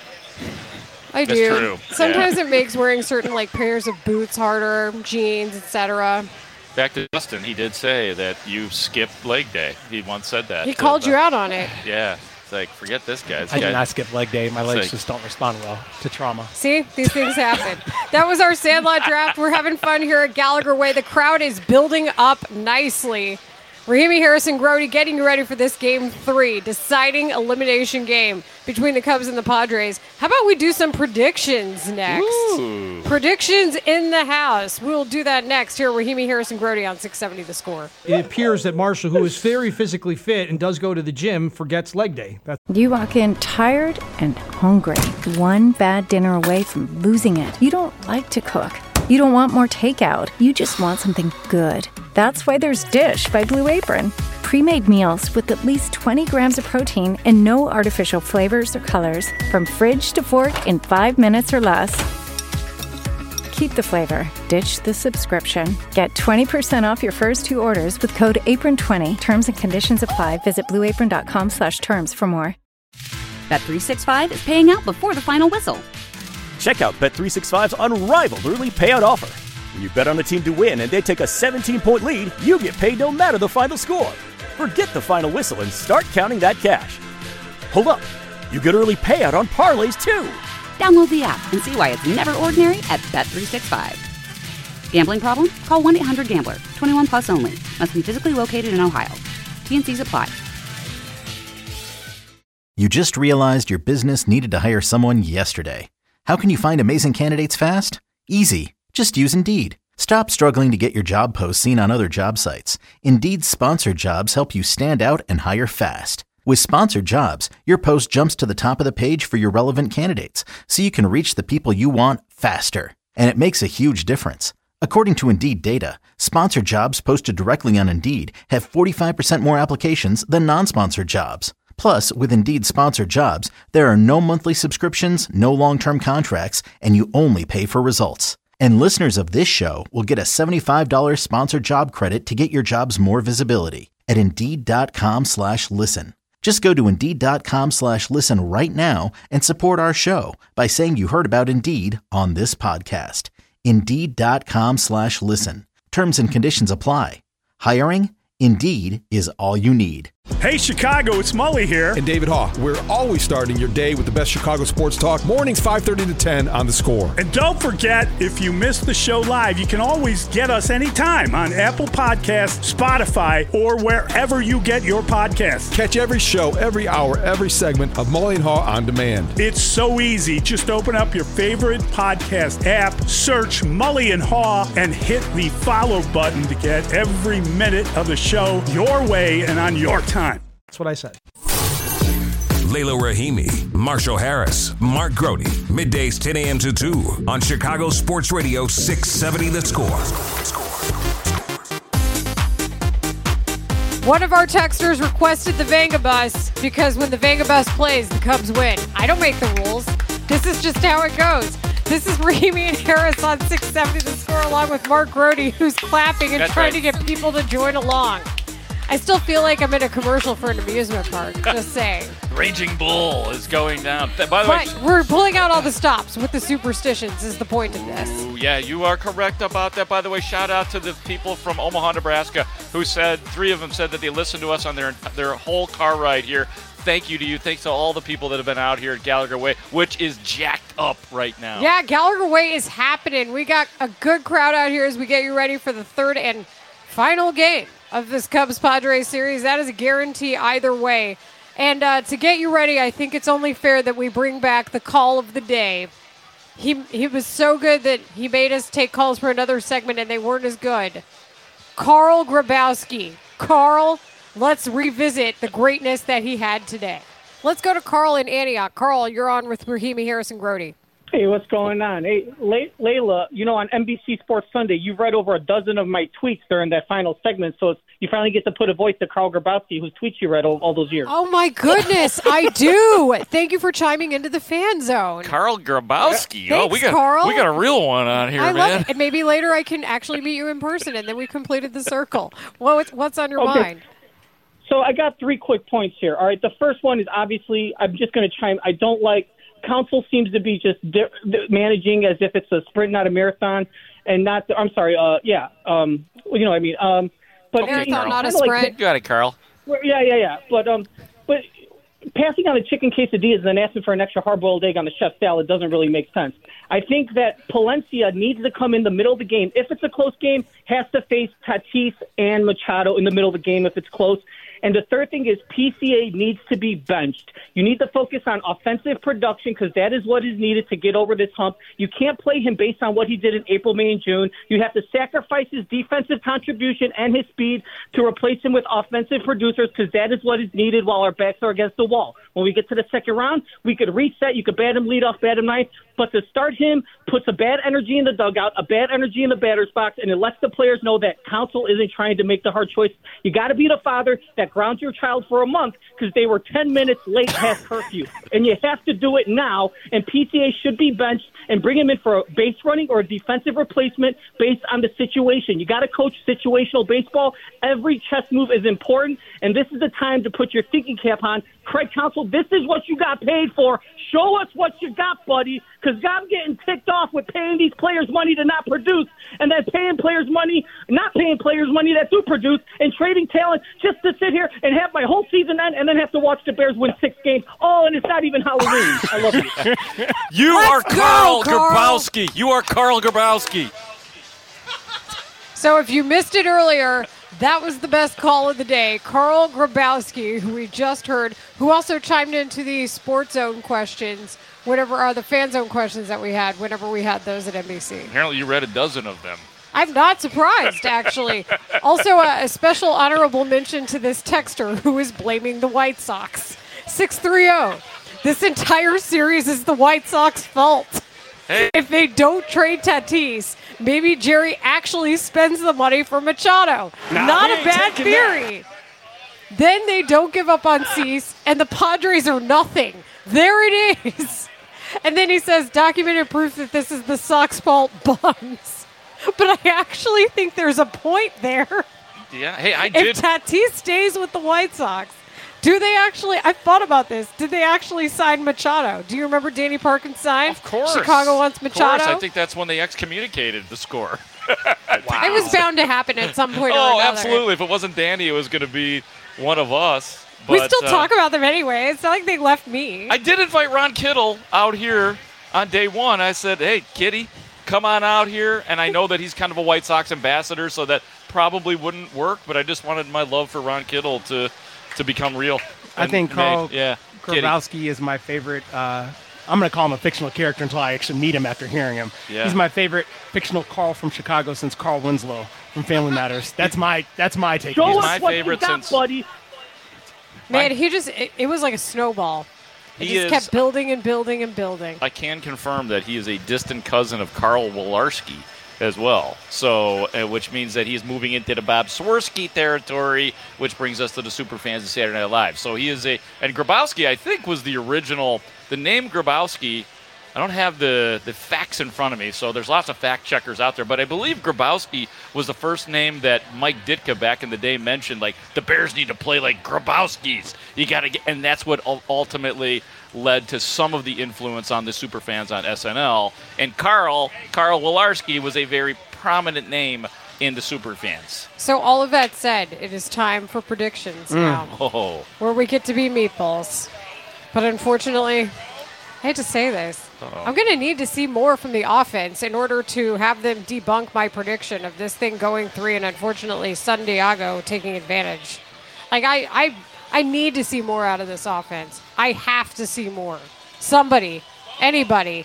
[SPEAKER 8] I
[SPEAKER 9] That's
[SPEAKER 8] do.
[SPEAKER 9] true.
[SPEAKER 8] Sometimes
[SPEAKER 9] Yeah.
[SPEAKER 8] it makes wearing certain like pairs of boots harder, jeans, et cetera.
[SPEAKER 9] Back to Justin, he did say that you skipped leg day. He once said that.
[SPEAKER 8] He
[SPEAKER 9] to
[SPEAKER 8] called
[SPEAKER 9] the-
[SPEAKER 8] you out on it.
[SPEAKER 9] Yeah. It's like, forget this guy. This
[SPEAKER 10] I
[SPEAKER 9] guy
[SPEAKER 10] do not skip leg day. My
[SPEAKER 9] It's
[SPEAKER 10] legs
[SPEAKER 9] like-
[SPEAKER 10] just don't respond well to trauma.
[SPEAKER 8] See, these things happen. That was our Sandlot draft. We're having fun here at Gallagher Way. The crowd is building up nicely. Rahimi Harrison Grody getting you ready for this game three, deciding elimination game between the Cubs and the Padres. How about we do some predictions next?
[SPEAKER 9] Ooh.
[SPEAKER 8] Predictions in the house. We'll do that next here. Rahimi Harrison Grody on six seventy The Score.
[SPEAKER 15] It appears that Marshall, who is very physically fit and does go to the gym, forgets leg day. That's
[SPEAKER 1] You walk in tired and hungry, one bad dinner away from losing it. You don't like to cook. You don't want more takeout. You just want something good. That's why there's Dish by Blue Apron. Pre-made meals with at least twenty grams of protein and no artificial flavors or colors. From fridge to fork in five minutes or less. Keep the flavor. Ditch the subscription. Get twenty percent off your first two orders with code apron twenty. Terms and conditions apply. Visit blueapron.com slash terms for more.
[SPEAKER 2] Bet three sixty-five is paying out before the final whistle.
[SPEAKER 3] Check out Bet three sixty-five's unrivaled early payout offer. When you bet on a team to win and they take a seventeen-point lead, you get paid no matter the final score. Forget the final whistle and start counting that cash. Hold up. You get early payout on parlays, too.
[SPEAKER 2] Download the app and see why it's never ordinary at Bet three sixty-five. Gambling problem? Call one eight hundred gambler. twenty-one plus only. Must be physically located in Ohio. T N Cs apply.
[SPEAKER 13] You just realized your business needed to hire someone yesterday. How can you find amazing candidates fast? Easy. Just use Indeed. Stop struggling to get your job posts seen on other job sites. Indeed's sponsored jobs help you stand out and hire fast. With sponsored jobs, your post jumps to the top of the page for your relevant candidates, so you can reach the people you want faster. And it makes a huge difference. According to Indeed data, sponsored jobs posted directly on Indeed have forty-five percent more applications than non-sponsored jobs. Plus, with Indeed sponsored jobs, there are no monthly subscriptions, no long-term contracts, and you only pay for results. And listeners of this show will get a seventy-five dollars sponsored job credit to get your jobs more visibility at Indeed.com slash listen. Just go to Indeed.com slash listen right now and support our show by saying you heard about Indeed on this podcast. Indeed.com slash listen. Terms and conditions apply. Hiring? Indeed is all you need.
[SPEAKER 4] Hey, Chicago, it's Mully here.
[SPEAKER 5] And David Haw. We're always starting your day with the best Chicago sports talk. Mornings five thirty to ten on The Score.
[SPEAKER 4] And don't forget, if you missed the show live, you can always get us anytime on Apple Podcasts, Spotify, or wherever you get your podcasts.
[SPEAKER 5] Catch every show, every hour, every segment of Mully and Haw on demand.
[SPEAKER 4] It's so easy. Just open up your favorite podcast app, search Mully and Haw, and hit the follow button to get every minute of the show your way and on your time.
[SPEAKER 15] That's what I said.
[SPEAKER 14] Layla Rahimi, Marshall Harris, Mark Grody. Middays ten a.m. to two on Chicago Sports Radio six seventy The Score.
[SPEAKER 8] One of our texters requested the Vanga Bus because when the Vanga Bus plays, the Cubs win. I don't make the rules. This is just how it goes. This is Rahimi and Harris on six seventy The Score, along with Mark Grody, who's clapping and
[SPEAKER 9] That's
[SPEAKER 8] trying
[SPEAKER 9] right.
[SPEAKER 8] to get people to join along. I still feel like I'm in a commercial for an amusement park, just saying.
[SPEAKER 9] Raging Bull is going down. Th- By the way,
[SPEAKER 8] But we're pulling out all the stops with the superstitions is the point of this.
[SPEAKER 9] Ooh, yeah, you are correct about that. By the way, shout out to the people from Omaha, Nebraska, who said, three of them said that they listened to us on their their whole car ride here. Thank you to you. Thanks to all the people that have been out here at Gallagher Way, which is jacked up right now.
[SPEAKER 8] Yeah, Gallagher Way is happening. We got a good crowd out here as we get you ready for the third and final game of this Cubs-Padres series. That is a guarantee either way. And uh, to get you ready, I think it's only fair that we bring back the call of the day. He he was so good that he made us take calls for another segment, and they weren't as good. Carl Grabowski. Carl, let's revisit the greatness that he had today. Let's go to Carl in Antioch. Carl, you're on with Rahimi, Harris, and Grody.
[SPEAKER 16] Hey, what's going on? Hey, Le- Layla, you know, on N B C Sports Sunday, you've read over a dozen of my tweets during that final segment, so it's, you finally get to put a voice to Carl Grabowski, whose tweets you read all, all those years.
[SPEAKER 8] Oh, my goodness, I do. Thank you for chiming into the fan zone.
[SPEAKER 9] Carl Grabowski.
[SPEAKER 8] Yeah.
[SPEAKER 9] oh, we
[SPEAKER 8] Thanks,
[SPEAKER 9] got
[SPEAKER 8] Carl.
[SPEAKER 9] we got a real one on here,
[SPEAKER 8] I
[SPEAKER 9] man.
[SPEAKER 8] love it. And maybe later I can actually meet you in person, and then we completed the circle. What, what's on your
[SPEAKER 16] Okay.
[SPEAKER 8] mind?
[SPEAKER 16] So I got three quick points here. All right, the first one is obviously, I'm just going to chime, I don't like, Council seems to be just di- di- managing as if it's a sprint, not a marathon, and not, the, I'm sorry, uh, yeah, um, well, you know what I mean. Um, but
[SPEAKER 8] Marathon,
[SPEAKER 16] you know,
[SPEAKER 8] not a
[SPEAKER 16] kinda like-
[SPEAKER 8] sprint.
[SPEAKER 9] You got it, Carl.
[SPEAKER 16] Well, Yeah, yeah, yeah. But um, but passing on a chicken quesadillas and then asking for an extra hard-boiled egg on the chef salad doesn't really make sense. I think that Palencia needs to come in the middle of the game. If it's a close game, has to face Tatis and Machado in the middle of the game if it's close. And the third thing is P C A needs to be benched. You need to focus on offensive production because that is what is needed to get over this hump. You can't play him based on what he did in April, May, and June. You have to sacrifice his defensive contribution and his speed to replace him with offensive producers because that is what is needed while our backs are against the wall. When we get to the second round, we could reset. You could bat him lead off, bat him ninth. But to start him puts a bad energy in the dugout, a bad energy in the batter's box, and it lets the players know that Council isn't trying to make the hard choice. You got to be the father that grounds your child for a month because they were ten minutes late past curfew. And you have to do it now, and P C A should be benched and bring him in for a base running or a defensive replacement based on the situation. You got to coach situational baseball. Every chess move is important, and this is the time to put your thinking cap on. Craig Counsell, this is what you got paid for. Show us what you got, buddy, because I'm getting ticked off with paying these players money to not produce and then paying players money, not paying players money that do produce and trading talent just to sit here and have my whole season end and then have to watch the Bears win six games. Oh, and it's not even Halloween. I love you.
[SPEAKER 9] You
[SPEAKER 8] Let's
[SPEAKER 9] are
[SPEAKER 8] go,
[SPEAKER 9] Carl
[SPEAKER 8] Carl.
[SPEAKER 9] Grabowski. You are Carl Grabowski.
[SPEAKER 8] So if you missed it earlier, that was the best call of the day. Carl Grabowski, who we just heard, who also chimed into the Sports Zone questions, whatever are the Fan Zone questions that we had whenever we had those at N B C.
[SPEAKER 9] Apparently you read a dozen of them.
[SPEAKER 8] I'm not surprised, actually. Also, a, a special honorable mention to this texter who is blaming the White Sox. six three zero. This entire series is the White Sox fault.
[SPEAKER 9] Hey.
[SPEAKER 8] If they don't trade Tatis, maybe Jerry actually spends the money for Machado.
[SPEAKER 10] Nah,
[SPEAKER 8] Not
[SPEAKER 10] we
[SPEAKER 8] a
[SPEAKER 10] ain't
[SPEAKER 8] bad
[SPEAKER 10] taking
[SPEAKER 8] theory. Then they don't give up on Cease, and the Padres are nothing. There it is. And then he says, documented proof that this is the Sox fault bums. But I actually think there's a point there.
[SPEAKER 9] Yeah. Hey, I
[SPEAKER 8] If
[SPEAKER 9] did.
[SPEAKER 8] Tatis stays with the White Sox, do they actually, I thought about this, did they actually sign Machado? Do you remember Danny Parkins signed?
[SPEAKER 9] Of course.
[SPEAKER 8] Chicago wants Machado?
[SPEAKER 9] Of course. I think that's when they excommunicated the score.
[SPEAKER 8] It was bound to happen at some point or
[SPEAKER 9] Oh,
[SPEAKER 8] another.
[SPEAKER 9] absolutely. If it wasn't Danny, it was going to be one of us. But,
[SPEAKER 8] We still
[SPEAKER 9] uh,
[SPEAKER 8] talk about them anyway. It's not like they left me.
[SPEAKER 9] I did invite Ron Kittle out here on day one. I said, hey, Kitty, come on out here. And I know that he's kind of a White Sox ambassador, so that probably wouldn't work. But I just wanted my love for Ron Kittle to, to become real.
[SPEAKER 10] I
[SPEAKER 9] And
[SPEAKER 10] think
[SPEAKER 9] made-
[SPEAKER 10] Carl
[SPEAKER 9] yeah, Kitty.
[SPEAKER 10] Grabowski is my favorite. Uh, I'm going to call him a fictional character until I actually meet him after hearing him.
[SPEAKER 9] Yeah.
[SPEAKER 10] He's my favorite fictional Carl from Chicago since Carl Winslow from Family Matters. That's my that's my take.
[SPEAKER 16] Show
[SPEAKER 10] He's
[SPEAKER 16] us
[SPEAKER 10] my
[SPEAKER 16] what
[SPEAKER 9] favorite
[SPEAKER 16] you got,
[SPEAKER 9] since-
[SPEAKER 16] buddy.
[SPEAKER 8] Man, he just, it, it was like a snowball. It
[SPEAKER 9] He
[SPEAKER 8] just
[SPEAKER 9] is,
[SPEAKER 8] kept building and building and building.
[SPEAKER 9] I can confirm that he is a distant cousin of Carl Wolarski as well. So, uh, which means that he's moving into the Bob Swirsky territory, which brings us to the Superfans of Saturday Night Live. So he is a, and Grabowski, I think, was the original, the name Grabowski. I don't have the, the facts in front of me, so there's lots of fact checkers out there. But I believe Grabowski was the first name that Mike Ditka back in the day mentioned. Like, the Bears need to play like Grabowskis. You got to get, and that's what ultimately led to some of the influence on the Superfans on S N L. And Carl, Carl Wolarski was a very prominent name in the Superfans.
[SPEAKER 8] So all of that said, it is time for predictions
[SPEAKER 9] Mm.
[SPEAKER 8] now,
[SPEAKER 9] Oh.
[SPEAKER 8] where we get to be meatballs. But unfortunately, I hate to say this,
[SPEAKER 9] Uh-oh.
[SPEAKER 8] I'm going to need to see more from the offense in order to have them debunk my prediction of this thing going three and unfortunately San Diego taking advantage. Like, I, I, I need to see more out of this offense. I have to see more. Somebody, anybody,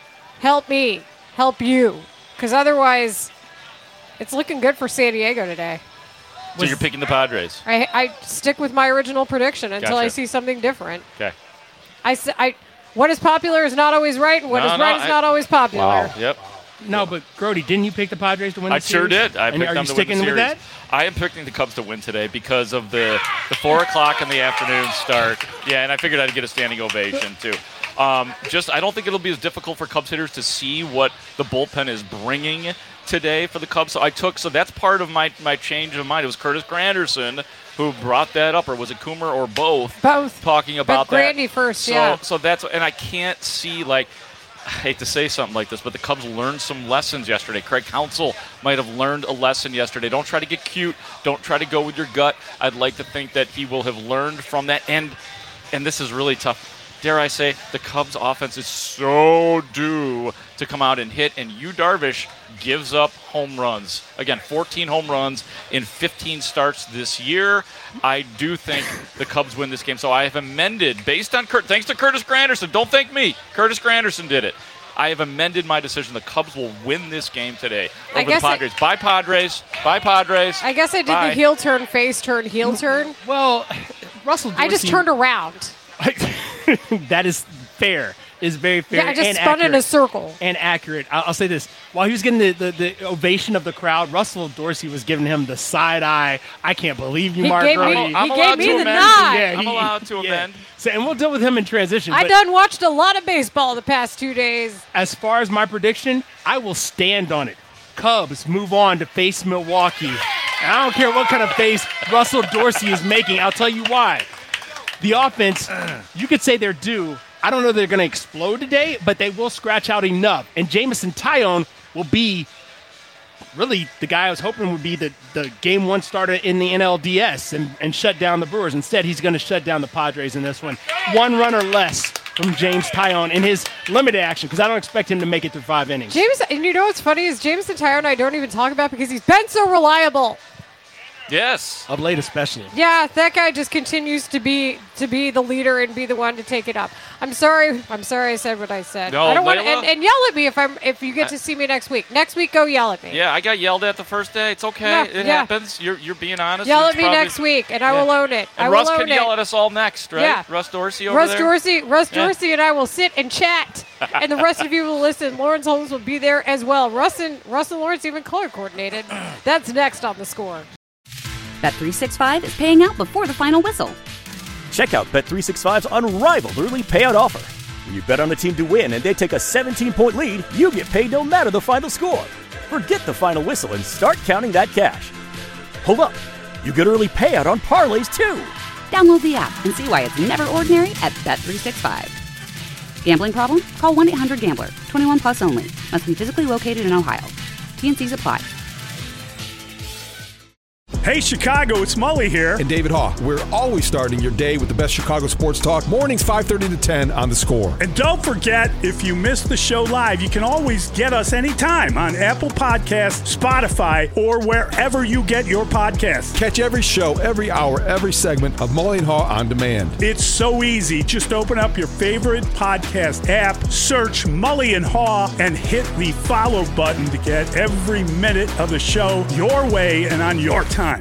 [SPEAKER 8] help me, help you. Because otherwise, it's looking good for San Diego today.
[SPEAKER 9] So you're picking the Padres.
[SPEAKER 8] I, I stick with my original prediction until I
[SPEAKER 9] Gotcha.
[SPEAKER 8] see something different.
[SPEAKER 9] Okay.
[SPEAKER 8] I, s- I, what is popular is not always right, and what
[SPEAKER 9] No,
[SPEAKER 8] is
[SPEAKER 9] no,
[SPEAKER 8] right is
[SPEAKER 9] I-
[SPEAKER 8] not always popular.
[SPEAKER 9] Wow. Yep.
[SPEAKER 10] No, but Grody, didn't you pick the Padres to win the
[SPEAKER 9] I
[SPEAKER 10] series?
[SPEAKER 9] sure did. I
[SPEAKER 10] and
[SPEAKER 9] picked
[SPEAKER 10] are
[SPEAKER 9] them
[SPEAKER 10] you
[SPEAKER 9] to
[SPEAKER 10] sticking
[SPEAKER 9] win the
[SPEAKER 10] with
[SPEAKER 9] series.
[SPEAKER 10] that?
[SPEAKER 9] I am picking the Cubs to win today because of the, the four o'clock in the afternoon start. Yeah, and I figured I'd get a standing ovation too. Um, just I don't think it'll be as difficult for Cubs hitters to see what the bullpen is bringing today for the Cubs. So I took so that's part of my my change of mind. It was Curtis Granderson who brought that up, or was it Coomer, or both?
[SPEAKER 8] Both
[SPEAKER 9] talking about
[SPEAKER 8] but Grandy
[SPEAKER 9] that.
[SPEAKER 8] first,
[SPEAKER 9] so,
[SPEAKER 8] yeah.
[SPEAKER 9] So that's and I can't see like. I hate to say something like this, but the Cubs learned some lessons yesterday. Craig Counsell might have learned a lesson yesterday. Don't try to get cute. Don't try to go with your gut. I'd like to think that he will have learned from that. And and this is really tough. Dare I say, the Cubs offense is so due to come out and hit, and Yu Darvish gives up home runs. Again, fourteen home runs in fifteen starts this year. I do think the Cubs win this game. So I have amended, based on Kurt, thanks to Curtis Granderson. Don't thank me. Curtis Granderson did it. I have amended my decision. The Cubs will win this game today
[SPEAKER 8] I
[SPEAKER 9] over the
[SPEAKER 8] guess I-
[SPEAKER 9] Padres. Bye, Padres. Bye, Padres.
[SPEAKER 8] I guess I did
[SPEAKER 9] Bye.
[SPEAKER 8] the heel turn, face turn, heel turn.
[SPEAKER 10] Well, Russell
[SPEAKER 8] I just
[SPEAKER 10] Dorsey-
[SPEAKER 8] turned around.
[SPEAKER 10] That is fair. Is very fair.
[SPEAKER 8] Yeah, I just
[SPEAKER 10] and
[SPEAKER 8] spun in
[SPEAKER 10] accurate.
[SPEAKER 8] a circle.
[SPEAKER 10] And accurate. I'll, I'll say this: while he was getting the, the, the ovation of the crowd, Russell Dorsey was giving him the side eye. I can't believe you,
[SPEAKER 8] He
[SPEAKER 10] Mark.
[SPEAKER 8] gave me-
[SPEAKER 10] Grody."
[SPEAKER 8] he I'm gave allowed me to the amend. nod.
[SPEAKER 10] Yeah,
[SPEAKER 9] I'm
[SPEAKER 10] he-
[SPEAKER 9] allowed to
[SPEAKER 10] yeah.
[SPEAKER 9] amend.
[SPEAKER 10] So, and we'll deal with him in transition.
[SPEAKER 8] I
[SPEAKER 10] but
[SPEAKER 8] done watched a lot of baseball the past two days.
[SPEAKER 10] As far as my prediction, I will stand on it. Cubs move on to face Milwaukee. And I don't care what kind of face Russell Dorsey is making. I'll tell you why. The offense, you could say they're due. I don't know if they're going to explode today, but they will scratch out enough. And Jameson Taillon will be really the guy I was hoping would be the, the game one starter in the N L D S and, and shut down the Brewers. Instead, he's going to shut down the Padres in this one. One run or less from James Taillon in his limited action, because I don't expect him to make it through five innings.
[SPEAKER 8] James, and you know what's funny is Jameson Taillon I don't even talk about because he's been so reliable.
[SPEAKER 9] Yes.
[SPEAKER 10] Of late especially.
[SPEAKER 8] Yeah, that guy just continues to be to be the leader and be the one to take it up. I'm sorry. I'm sorry I said what I said.
[SPEAKER 9] No,
[SPEAKER 8] I don't want
[SPEAKER 9] Layla?
[SPEAKER 8] and, and yell at me if I'm if you get to see me next week. Next week, go yell at me.
[SPEAKER 9] Yeah, I got yelled at the first day. It's okay.
[SPEAKER 8] Yeah,
[SPEAKER 9] it
[SPEAKER 8] yeah.
[SPEAKER 9] happens. You're you're being honest.
[SPEAKER 8] Yell
[SPEAKER 9] It's
[SPEAKER 8] at me
[SPEAKER 9] probably-
[SPEAKER 8] next week, and I
[SPEAKER 9] Yeah.
[SPEAKER 8] will own it.
[SPEAKER 9] And
[SPEAKER 8] I
[SPEAKER 9] Russ
[SPEAKER 8] will own
[SPEAKER 9] can
[SPEAKER 8] it.
[SPEAKER 9] yell at us all next, right?
[SPEAKER 8] Yeah.
[SPEAKER 9] Russ Dorsey over
[SPEAKER 8] Russ
[SPEAKER 9] there.
[SPEAKER 8] Dorsey, Russ
[SPEAKER 9] Yeah.
[SPEAKER 8] Dorsey, and I will sit and chat, and the rest of you will listen. Lawrence Holmes will be there as well. Russ and Russ and Lawrence even color coordinated. That's next on the score.
[SPEAKER 2] Bet three sixty-five is paying out before the final whistle.
[SPEAKER 3] Check out Bet three sixty-five's unrivaled early payout offer. When you bet on the team to win and they take a seventeen-point lead, you get paid no matter the final score. Forget the final whistle and start counting that cash. Hold up. You get early payout on parlays too.
[SPEAKER 2] Download the app and see why it's never ordinary at Bet three sixty-five. Gambling problem? Call one eight hundred gambler. twenty-one plus only. Must be physically located in Ohio. T N Cs apply.
[SPEAKER 4] Hey, Chicago, it's Mully here.
[SPEAKER 5] And David Haw. We're always starting your day with the best Chicago sports talk. Mornings five thirty to ten on The Score.
[SPEAKER 4] And don't forget, if you missed the show live, you can always get us anytime on Apple Podcasts, Spotify, or wherever you get your podcasts.
[SPEAKER 5] Catch every show, every hour, every segment of Mully and Haw on demand.
[SPEAKER 4] It's so easy. Just open up your favorite podcast app, search Mully and Haw, and hit the follow button to get every minute of the show your way and on your time.